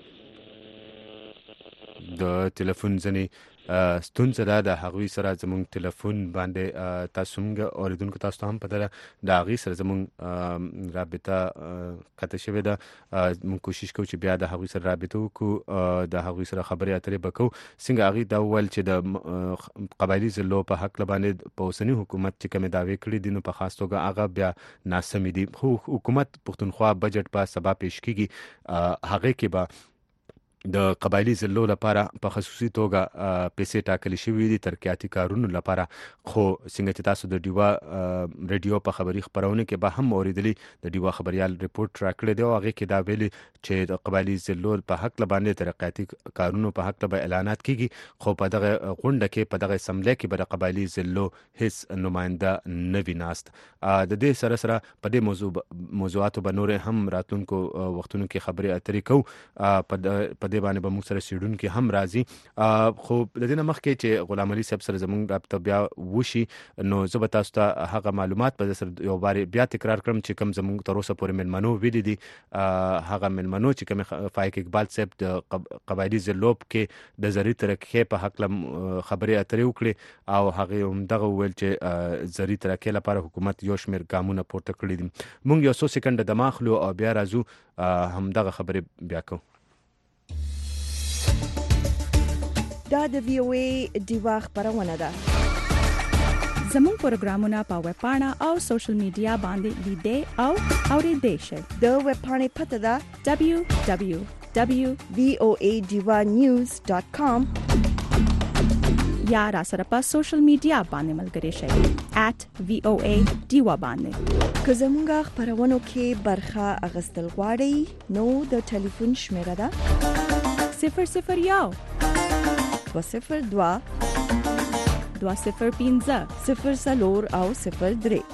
د ټلیفون ځنی ستونزه ده د هغوی سره زموږ ټلیفون باندې تاسو موږ اوریدونکو تاسو هم پته ده د هغوی سره زموږ رابطه قطع شوې ده موږ کوشش کوو چې بیا د هغوی سره رابطه وکړو د هغوی سره خبرې اترې به کوو څنګه هغوی دا وویل چې د قبایلي ضلعو په هکله باندې په اوسني حکومت چې کومې دعوې کړي دي نو په خاص توګه هغه بیا ناسمې دي خو حکومت پښتونخوا بجټ په سبا پیش کیږي هغه کې به د قبایلی ضلعو لپاره په خصوصي توګه پیسې ټاکل شوې دي ترقیاتي کارونو لپاره خو څنګه چې تاسو د ډیوا ریډیو په خبري خبرونه کې به هم اوریدلی د ډیوا خبريال ریپورت راکړی دی او هغه کې دا ویلي چې د قبایلی ضلعو په حق باندې ترقیاتي کارونو په حق به اعلانات کیږي خو په دغه غونډه کې په دغه اسمبلی کې به د قبایلی ضلعو هیڅ نماینده نه ویناست د دې سره سره په دې موضوع موضوعاتو باندې هم راتلونکو وختونو کې خبرې اترې کوو په دې باندې به موږ سره سیډون کې هم راځي خو د دې نه مخکې چې غلام علي صاحب سره زموږ رابطه بیا وشي نو زه به تاسو ته هغه معلومات په سر یو بار بیا تکرار کړم چې کوم زموږ تر اوسه پورې ملمنو ویلي دي هغه ملمنو چې کوم فایق اقبال صاحب د قبایلی ضلعو کې د زری ترقۍ په حق خبرې اترې وکړي او هغه هم دغه ویل چې زری ترقۍ لپاره حکومت یو شمېر ګامونه پورته کړي دي موږ یو څو سکند د ماخلو او بیا راځو هم دغه خبرې بیا کوو دا د وی او ای دیوا خبرونه ده زموږ پروګرامونه په ویب پاڼه او سوشل میډیا باندې لیدئ او اوریدئ شئ د ویب پاڼې پته ده دبليو دبليو دبليو وی او ای دیوا نیوز ډاٹ کام یا را سره په سوشل میډیا باندې ملګري شئ ایٹ وی او ای دیوا باندې که زموږ خبرونو کې برخه اغستل غواړئ نو د ټلیفون شمیره ده صفر صفر یو دو صفر دوا دو صفر پنځه صفر څلور او صفر درې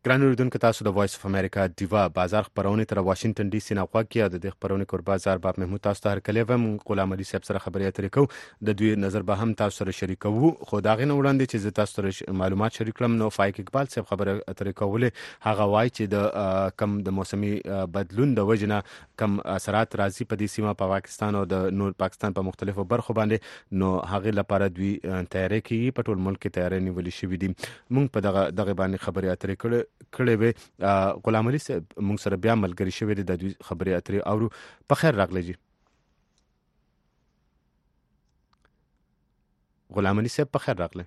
ګران اوریدونکو تاسو د وایس اف امریکا دیوا بازار خبرونه تر واشنگټن ډي سي نه غوا کې د دې خبرونه کور بازار باب محمود تاسو ته هرکلی وم غلام علي صاحب سره خبرې اترې کوو د دوی نظر به هم تاسو سره شریکوو خو دا غي نه وړاندې چې تاسو سره معلومات شریک کړم نو فایق اقبال صاحب خبره اترې کوله هغه وایي چې د کم د موسمي بدلون د وجنه کم اثرات راځي په دې سیمه په پاکستان او د نور پاکستان په مختلفو برخو باندې نو هغه لپاره دوی تیاری کوي په ټول ملک کې تیاری نیولې شوې دي مونږ په دغه دغه باندې خبرې اترې کړې کړې وې غلام علي صاحب موږ سره بیا ملګری شوی دی د دوی خبرې اترې اورو په خیر راغلی جی غلام علي صاحب په خیر راغلی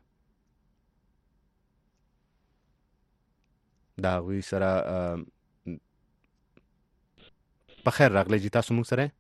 دا وی سره په خیر راغلی جی تاسو موږ سره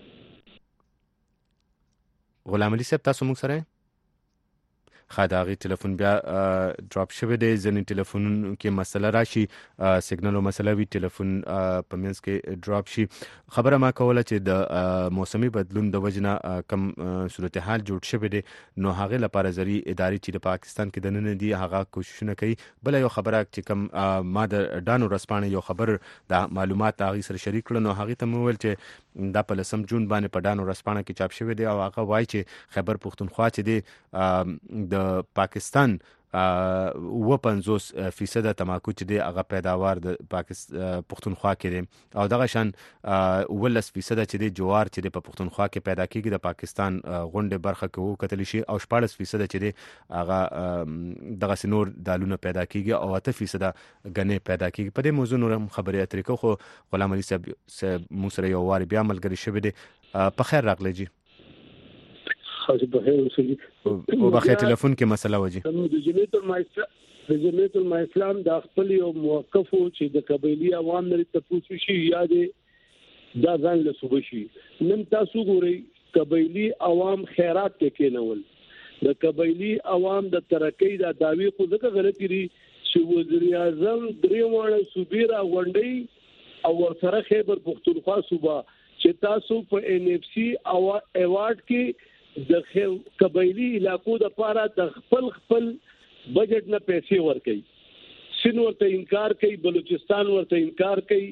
غلام علي صاحب تاسو موږ سره خداغي ټلیفون بیا ډراپ شوی دی ځینې ټلیفونونو کې مسله راشي سیګنل او مسله وی ټلیفون په منځ کې ډراپ شي خبره ما کوله چې د موسمي بدلون د وجنه کم صورتحال جوړ شوی دی نو هغه لپاره زری اداري چې د پاکستان کې د نن دی هغه کوششونه کوي بل یو خبره چې کم ما د ډانو رسپانه یو خبر د معلومات هغه سره شریک کړل نو هغه ته مول چې دا په لسم جون باندې په ډانو رسپانه کې چاپ شوی دی او هغه وایي چې خیبر پختونخوا چې دی د پاکستان و پنځوس فیصد تماکو چې دی هغه پیداوار د پاکستان پختونخوا کې دی او دغه شان ولس فیصد چې دی جوار چې دی په پختونخوا کې پیدا کیږي د پاکستان غونډه برخه کې وو کتل شي او شپږ فیصد چې دی هغه دغه سنور دالونه پیدا کیږي او اته فیصد غنې پیدا کیږي په دې موضوع نور خبرې اترې کو خو غلام علي صاحب مو سره یو واری بیا ملګری شوی دی په خیر راغلی جی خاصه په هر څه او بخیر ټلیفون کې مسله وځي د جمعیت الاسلام د جمعیت الاسلام د خپل یو موقفو چې د قبایلی عوام لري تاسو شي یاد دا ځان له صوبه شي نن تاسو ګورئ قبایلی عوام خیرات کې کېنول د قبایلی عوام د ترقۍ د داوی خو ځکه غلطی لري چې وزیر اعظم دریوانه صوبې را غونډي او ورسره خیبر پختونخوا صوبه چې تاسو په ان اف سی او ایوارډ کې د قبایلی علاقو د پاره د خپل خپل بجټ نه پیسې ورکړي سین ورته انکار کوي بلوچستان ورته انکار کوي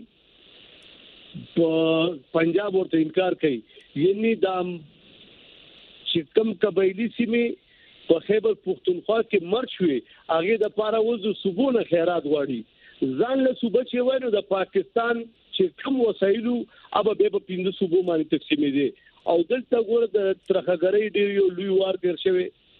پنجاب ورته انکار کوي یعنی د چې کم قبایلی سیمه په خیبر پختونخوا کې مرچ وي هغه د پاره وځو صوبونه خیرات غواړي ځان له صوبه چې وایو د پاکستان چې کم وسایلو ابه به په پیند صوبو باندې تقسیم دي او دلته ګوره د ترخګری ډیر یو لوی وار تیر شوی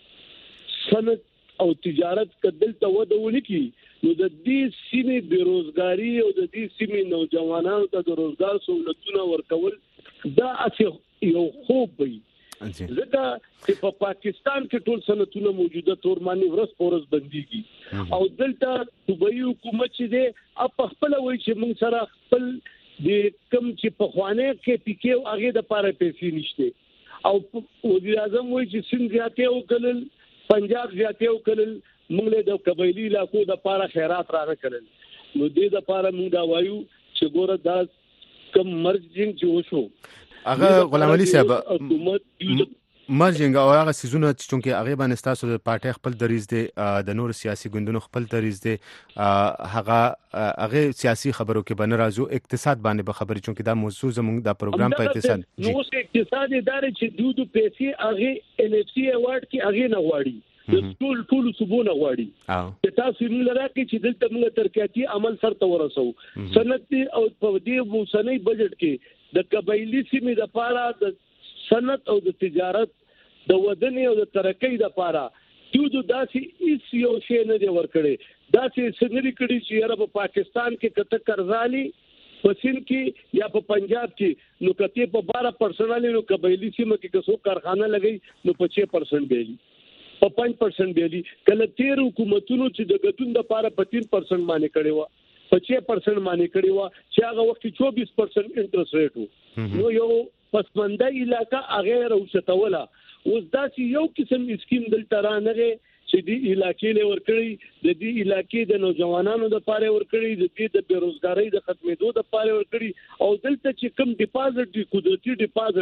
صنعت او تجارت کدل ته ودول کی نو د دې سیمې بیروزګاری او د دې سیمې نوجوانانو ته د روزګار سہولتونه ورکول دا اصل یو خوب وي ځکه چې په پاکستان کې ټول صنعتونه موجوده تور مانی ورس پورس بنديږي او دلته صوبایي حکومت چې دی اپ خپل وایي چې موږ سره خپل د کم چې په خوانه کې پکې هغه د پاره پیسې نشته او وزیر اعظم وایي چې سند زیاته او کلل پنجاب زیاته او کلل موږ له د قبایلی علاقو د پاره خیرات راغ کړل نو دې د پاره موږ دا وایو چې ګوره دا کم مرجنګ چې وشو هغه غلام علي صاحب مرجنګ او هغه سيزونه چې هغه باندې تاسو د پارټي خپل دریز دي د نور سیاسي ګوندونو خپل دریز دي هغه هغه سیاسي خبرو کې بن راځو اقتصاد باندې به خبرې چونکه دا موضوع زموږ د پروګرام په اقتصاد نو اقتصاد ادارې چې دوه پیسې هغه ان اف سی ایوارډ کې هغه نه غواړي د ټول ټول صوبونه غواړي چې تاسو موږ لراکې چې دلته موږ ترکیاتي عمل سره ورسو صنعت او په دې موسنۍ بجټ کې د قبایلی سیمې د پاره د صنعت او د تجارت د ودانۍ او د ترقۍ د پاره دوی داسې هیڅ یو شی نه دی ورکړي داسې سنري کړي چې یاره په پاکستان کې کته قرضالي په سین کې یا په پنجاب کې نو کته په بارہ پرسنټ نو قبایلی سیمه کې کسو کارخانه لګي نو په چھ پرسنټ بیلی په پنځه پرسنټ بیلی کله تیر حکومتونو چې د غټون د پاره په تین پرسنټ باندې کړي و په چھ پرسنټ باندې کړي و چې هغه وخت چوبیس پرسنټ انټرست ریټ وو نو یو پسمنده علاقہ هغه راوښتوله اوس دا چې یو قسم اسکیم دلته را نغه چې دی علاقې له ورکړي د دې علاقې د نوجوانانو د پاره ورکړي د دې د بیروزګاری د ختمېدو د پاره ورکړي او دلته چې کم ډیپازټ دی قدرتي ډیپازټ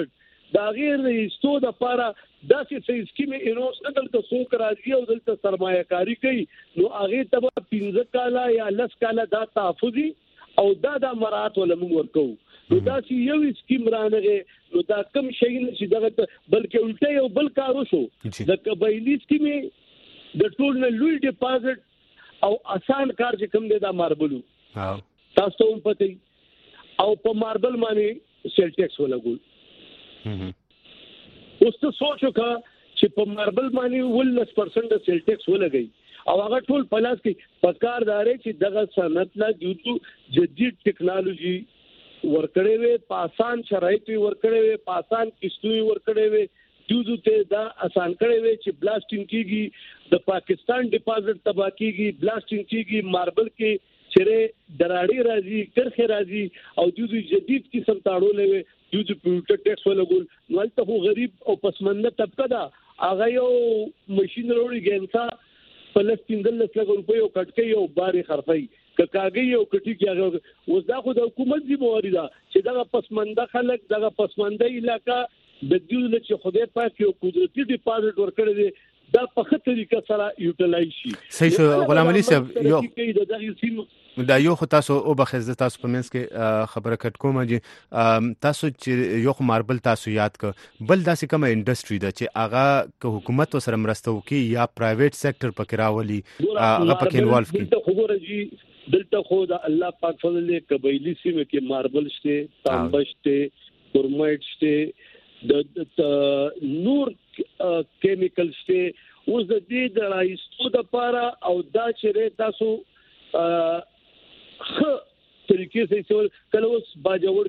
دا غیر ایستو د لپاره داسې څه سکیم انوس نه دلته څوک راځي او دلته سرمایه کاری کوي نو هغه ته پنځه کاله یا لس کاله دا تحفظي او دا د مراعات ولمن ورکو نو دا چې یو سکیم رانغه نو دا کم شي چې دغه بلکې الټه یو بل کارو شو د قبایلی سکیم د ټول نه لوی ډیپازټ او آسان کار چې کوم دی دا ماربلو تاسو هم پته او په ماربل باندې سیل ټیکس ولګول اوس ته سوچ وکړه چې په ماربل باندې ولس پرسنټ سیل ټیکس ولګي او هغه ټول پلاس کې پکار داري چې دغه صنعت لا جوړو جدید ټیکنالوژي ورکړې وي په آسان شرایط ورکړې وي په آسان کیسټوي ورکړې وي جوړو ته دا آسان کړې وي چې بلاسټینګ کیږي د پاکستان ډیپازټ تبا کیږي بلاسټینګ کیږي ماربل کې چیرې دراړي راځي کرخه راځي او جوړو جدید قسم تاړو لوي جوړو پروډکټ ټیکس ولګول نو ته غریب او پسمنده طبقه دا هغه یو ماشين وروړي ګنسا فلسطین دل لږ روپیو کټکې او باري خرڅي کاګي او کټي کېږي اوس دا خو د حکومت دی موارده چې دا پسمنده خلک دا پسمنده علاقہ د دې چې خدای پاک یو قدرتي ډیپازټ ورکړي دي دا په خطر طریقه سره یوټیلایز شي صحیح شو غلام علي صاحب یو دا یو خو تاسو او بخزه تاسو په منځ کې خبره کټ کوم چې تاسو چې یو ماربل تاسو یاد ک بل داسې کومه انډستری ده چې هغه که حکومت سره مرسته وکي یا پرایویټ سېکټر پکې راولي هغه پکې انوالو کی دلته خبره جی دلته خو دا الله پاک فضل له قبایلی سیمه کې ماربل شته تانبه شته کورمایټ شته د نور کیمیکل شته اوس د دې د راایستو د لپاره او دا چې تاسو خ طریقې سره کله اوس باجوړ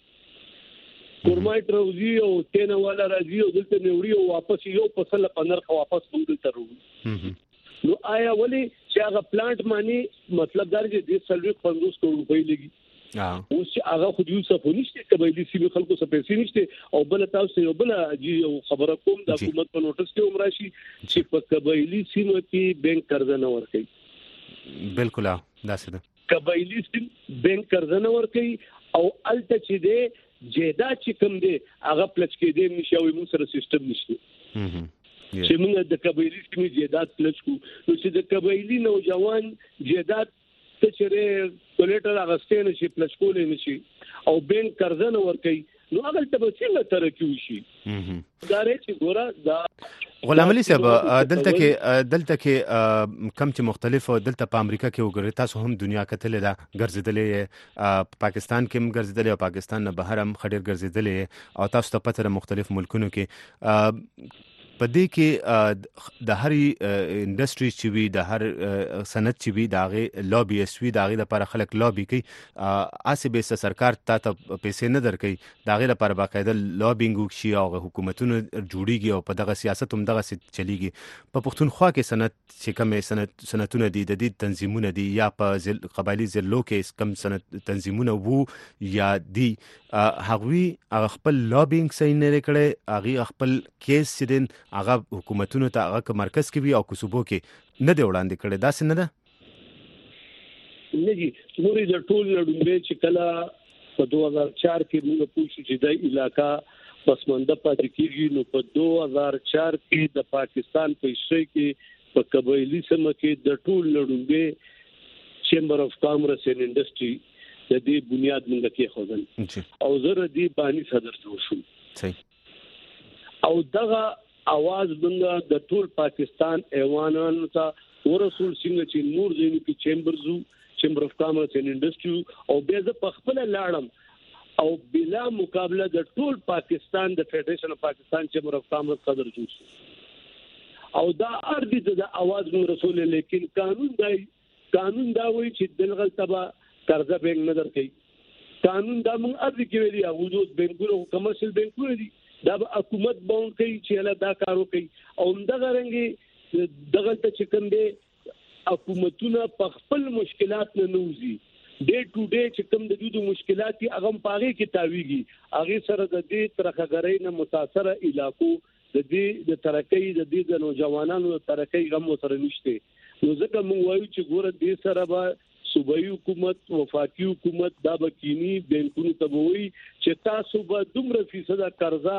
کې کورمایټ راوځي او تینه والا راځي او دلته نیوړي او واپس یو فصل په نرخ واپس کوم دلته راوځي نو آیا ولی چې هغه پلانټ مانی مطلب دا چې د سلوي پنځوس کروڑ روپۍ لګي اوس چې هغه خو یو څه پونیشته قبایلی سیمه خلکو څه پیسې نشته او بل تاسو یو بل خبره کوم د حکومت په نوټس کې عمراشي چې په قبایلی سیمه کې بانک قرض نه ورکړي بالکل دا څه ده قبایلی سیمه بانک قرض نه ورکړي او الته چې دی جیدا چې کوم دی هغه پلچ کې دی نشوي موږ سره سیستم نشته چې موږ د قبایلی سیمه جیدات پلچ کو نو چې د قبایلی نوجوان جیدات ته چیرې کولیټر اغستې نشي پلچ کولې نشي او بانک قرض نه ورکړي نو هغه ته به څنګه ترقی وشي دا رې چې ګوره دا غلام علي صاحب دلته کې دلته کې کم چې مختلف دلته په امریکا کې وګورئ تاسو هم دنیا کتلې ده ګرځیدلې پاکستان کې هم ګرځیدلې او پاکستان نه بهر هم خډیر ګرځیدلې او تاسو ته پته مختلف ملکونو کې په دې کې د هر انډستری چې وي د هر صنعت چې وي د هغه لابي اسوي د هغه لپاره خلک لابي کوي اسې به سرکار ته پیسې نه درکې د هغه لپاره باقاعده لابینګ وکشي او حکومتونه جوړیږي او په دغه سیاست هم دغه چلیږي په پښتونخوا کې صنعت چې کوم صنعت صنعتونه دي د دې تنظیمونه دي یا په قبایلی ضلعو کې کم صنعت تنظیمونه وو یا دي هغوی هغه خپل لابینګ صحیح نه کړي هغه خپل کیس سیدن هغه حکومتونو ته هغه مرکز کې وي او کوسوبو کې نه دی وړاندې کړي دا څنګه ده نه جی موري د ټول لړومبه چې کله په دوه هزار چار کې موږ پوښتنه چې د علاقہ پسمانده پاتې کیږي نو په دوه هزار چار کې د پاکستان په شری کې په قبایلی سیمه کې د ټول لړومبه چیمبر اف کامرس اینڈ انډستری د دې بنیاد موږ کې خوځل او زه ردی باندې صدر جوړ شوم صحیح او دغه आवाज بنګه د ټول پاکستان ایوانانو ته ورسول څنګه چې نور ځینو کې چیمبرزو چیمبر اف کامرس اینڈ انډستری او به زه په خپل لاړم او بلا مقابله د ټول پاکستان د فدریشن اف پاکستان چیمبر اف کامرس صدر جوړ او دا ارضی د आवाज من رسول لیکن قانون دی قانون دا وایي چې دلغل تبا قرضه بینک نه درکې قانون دا موږ ارضی کې ویلي او د بینکونو کمرشل بینکونه دي دا حکومت باندې کوي چې له دا کارو کوي او دغه رنګي دغه ته چې کوم دي حکومتونه په خپل مشکلات نه نوځي ډے ټو ډے چې کوم د دې مشکلات هغه پاغي کې تاویږي هغه سره د دې ترخګرۍ نه متاثر علاقو د دې د ترقۍ د دې د نوجوانانو ترقۍ غو سره نشته نو ځکه موږ وایو چې ګوره دې سره به صوبایي حکومت وفاقي حکومت دا بکینی بینکونو ته وایي چې تاسو به دومره فیصد قرضه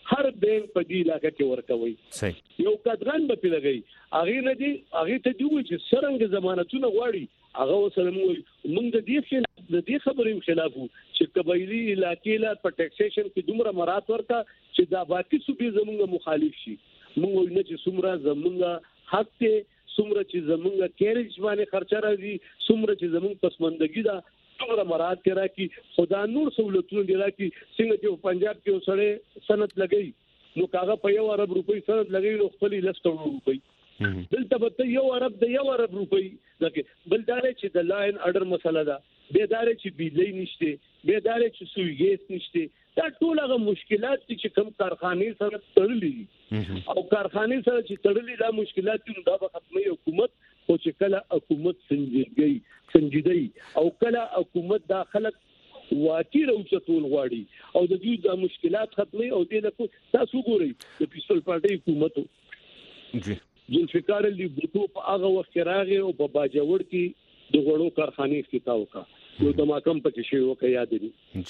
هر بینک په دې علاقې کې ورکوي صحیح یو کډغان به پیلګي هغه نه دي هغه ته دی چې سرنګ ضمانتونه غواړي هغه سره موږ د دې خلاف د دې خبرې خلاف چې قبایلی علاقې لا په ټیکسیشن کې دومره مرات ورکا چې دا باقي صوبې زمونږ مخالف شي موږ نه چې څومره زمونږ حق ته څومره چې زمونږ کېرج باندې خرچه راځي څومره چې زمونږ پسماندګي دا څومره مراد کرا کی خدا نور سہولتونه دی راکی څنګه چې پنجاب کې وسړې سند لګي نو کاغه په یو ارب روپۍ سند لګي نو خپل لسته روپۍ دلته به یو ارب د یو ارب روپۍ لکه بل دار چې د لاین اډر مسله ده به دار چې بجلی نشته به دار چې سوی ګیس نشته دا ټول هغه مشکلات چې کوم کارخانه سره تړلې او کارخانه سره چې تړلې دا مشکلات دي دا به ختمي حکومت او چې کله حکومت سنجیدګي سنجیدګي او کله حکومت داخله واقعي راوچتول غواړي او د دې د مشکلات ختمي او د تاسو ګورئ د پیپل پارټي حکومت جی ذوالفقار علي بوټو په هغه وخت راغی او په باجوړ کې د غړو کارخانه افتتاح وکړه یو د ماکم پکې شی وکړ یاد دي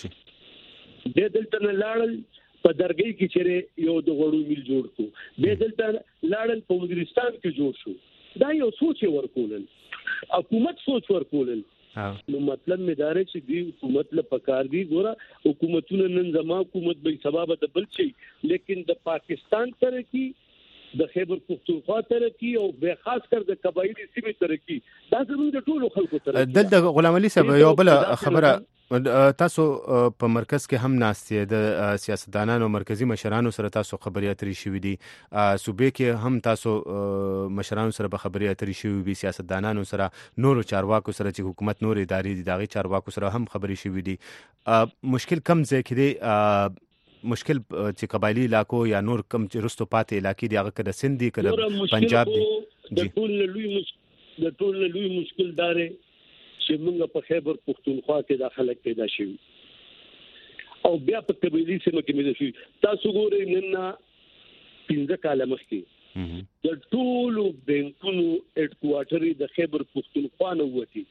جی د دلته لاړل په درګي کې چیرې یو د غړو مل جوړ کو د دلته لاړل په وزیرستان کې جوړ شو دا یو سوچ ورکولل حکومت سوچ ورکولل نو مطلب مې دا رې چې دی حکومت له پکار دی ګوره حکومتونه نن زما حکومت به سبب د بل شي لیکن د پاکستان ترقی د خیبر پختونخوا ترقی او به خاص کر د قبایلی سیمې ترقی دا زموږ د ټولو خلکو ترقی دلته غلام علي صاحب یو بل خبره تاسو په مرکز کې هم ناستې د سیاستدانانو مرکزی مشرانو سره تاسو خبرې اترې شوې دي صوبې کې هم تاسو مشرانو سره په خبرې اترې شوې دي سیاستدانانو سره نورو چارواکو سره چې حکومت نور ادارې دي داغي چارواکو سره هم خبرې شوې دي مشکل کم ځای کې دی مشکل چې قبایلی علاقو یا نور کم چې رستو پاتې علاقې دی هغه کده سند دي کده پنجاب دی د ټول لوی مشکل د ټول لوی مشکل دار چې موږ په خیبر پختونخوا کې داخله پیدا شوی او بیا په قبایلی سیمه کې مې شوی تاسو ګورئ نن پنځه کاله مخکې د ټول بانکونو هډ کوارټر د خیبر پختونخوا نه وتی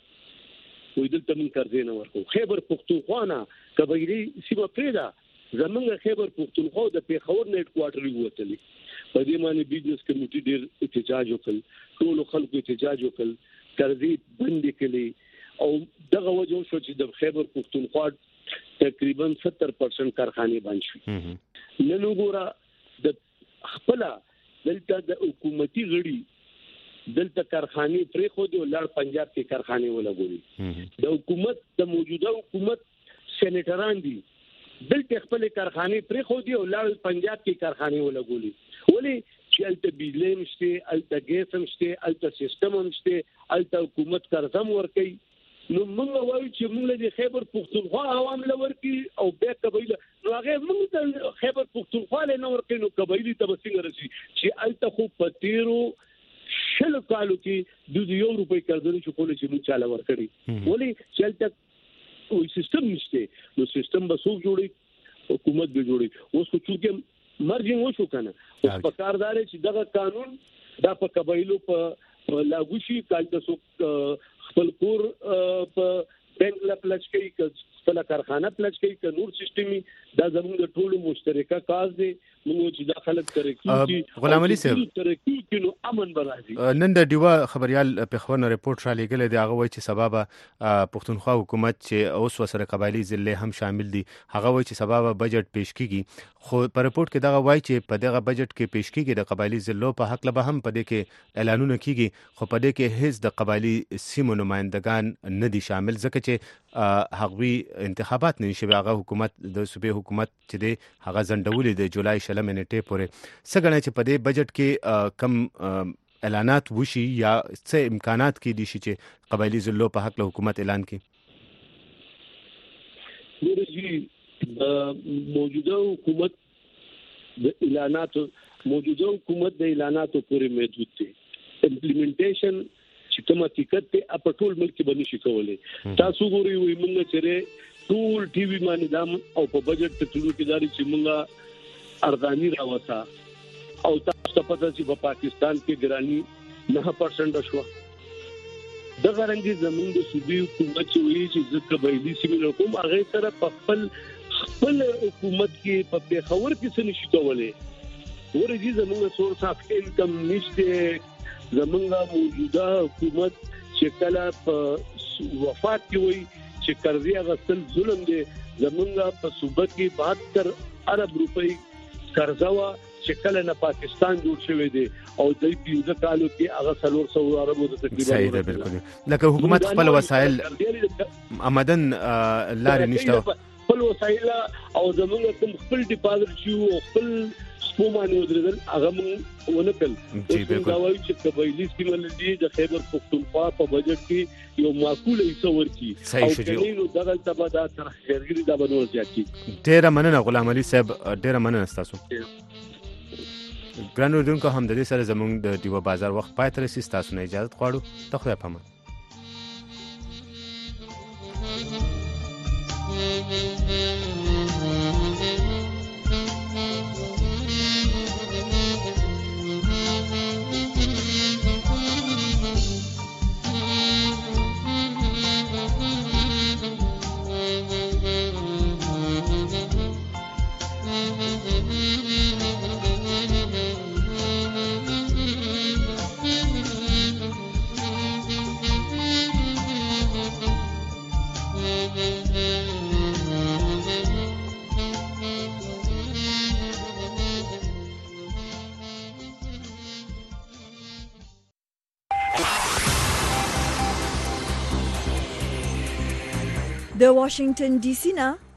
وې دلته من کارځینه ورکو خیبر پختونخوا نه قبایلی سیمه پیدا زمونږ خیبر پختونخوا د پیښور نیټ کوارټر ووتلی په دې باندې بزنس کمیټي ډېر احتجاج وکړ ټول خلکو احتجاج وکړ قرضې بند کړي او دغه وجه شو چې د خیبر پختونخوا تقریبا ستر پرسنټ کارخانه بند شو نن وګوره د خپل دلته د حکومتي غړي دلته کارخانه پرې خو دی ولر پنجاب کې کارخانه ولګولي د حکومت د موجوده حکومت سېنیټران دي دلته خپل کارخانه پرې خو دی ولر پنجاب کې کارخانه ولګولي ولی چې الته بجلی مشته الته ګیس مشته الته سیستم مشته الته حکومت قرضم ورکي نو موږ وایو چې موږ د خیبر پختونخوا عوام لورکي او به قبایله نو هغه موږ د خیبر پختونخوا له نور کې نو قبایلی تبسنګ راشي چې الته خو پتیرو شل کالو کې د یو روپۍ قرضونه چې کولای چې موږ چاله ورکړي ولی چې الته وې سیستم نشته نو سیستم به څوک جوړي حکومت به جوړي اوس خو چې مرجنګ وشو کنه اوس په کاردار چې دغه قانون دا په قبایلو په لاګو شي کال تاسو خپل کور په بنک لا پلچ کوي خپل کارخانه پلچ کوي ک نور سیستمي دا زموږ د ټولو مشترکه کاز دی موږ چې داخله ترقی غلام علي صاحب ترقی کینو امن برازي نن د دیوا خبريال په خبرونه رپورت را لګل دی هغه وایي چې سبب پښتونخوا حکومت چې اوس وسره قبایلی ضلع هم شامل دي هغه وایي چې سبب بجټ پیش کیږي خو په رپورت کې دا وایي چې په دغه بجټ کې پیش کیږي د قبایلی ضلع په حق له هم په دې کې اعلانونه کیږي خو په دې کې هیڅ د قبایلی سیمو نمائندگان نه دي شامل ځکه چې هغوی انتخابات نه شي هغه حکومت د صوبې حکومت چې دی هغه ځنډولې د جولای شلمه نیټه پورې څنګه چې په دې بجټ کې کم اعلانات وشي یا څه امکانات کې دي چې قبایلی ضلع په حق له حکومت اعلان کړي ورجی موجوده حکومت د اعلاناتو موجوده حکومت د اعلاناتو پورې محدود دي امپلیمنټیشن چې کومه حقیقت ته په ټول ملک باندې شي کولای تاسو ګورئ وي موږ چې ټول ټي وي باندې دام او په بجټ ته ټول کې داري چې موږ ارزانی راوتا او تاسو ته پته چې په پاکستان کې ګرانی نه پرسنټ شو د غرنګي زمونږ د صوبې حکومت چې وی چې ځکه به دې سیمه کوم هغه سره په خپل خپل حکومت کې په پیښور کې څه نشي کولای ورګي زموږ سورس اف انکم نشته زموږ موجوده حکومت چې کله په وفات کې وي چې قرضې غسل ظلم دی زموږ په صوبه کې بهتر ارب روپۍ قرضه وا چې کله نه پاکستان جوړ شوی دی او د پیوزه کالو کې هغه څلور سو اربو د تقریبا صحیح ده بالکل لکه حکومت خپل وسایل آمدن لارې نشته خپل وسایل او زموږ کوم خپل ډیپازټ شو او خپل سپومانه ودرل هغه مونږ ونکل دا وایي چې قبایلی سیمه لدی د خیبر پختونخوا په بجټ کې یو معقول حصہ ورکړي او کینو دغه تبدا تر خیرګری دا بنور ځاکي ډیر مننه غلام علي صاحب ډیر مننه تاسو ګرانو دونکو هم د دې سره زموږ د دیو بازار وخت پای تر سي تاسو نه اجازه غواړو ته خدای پامان د واشنگټن ډي سي نه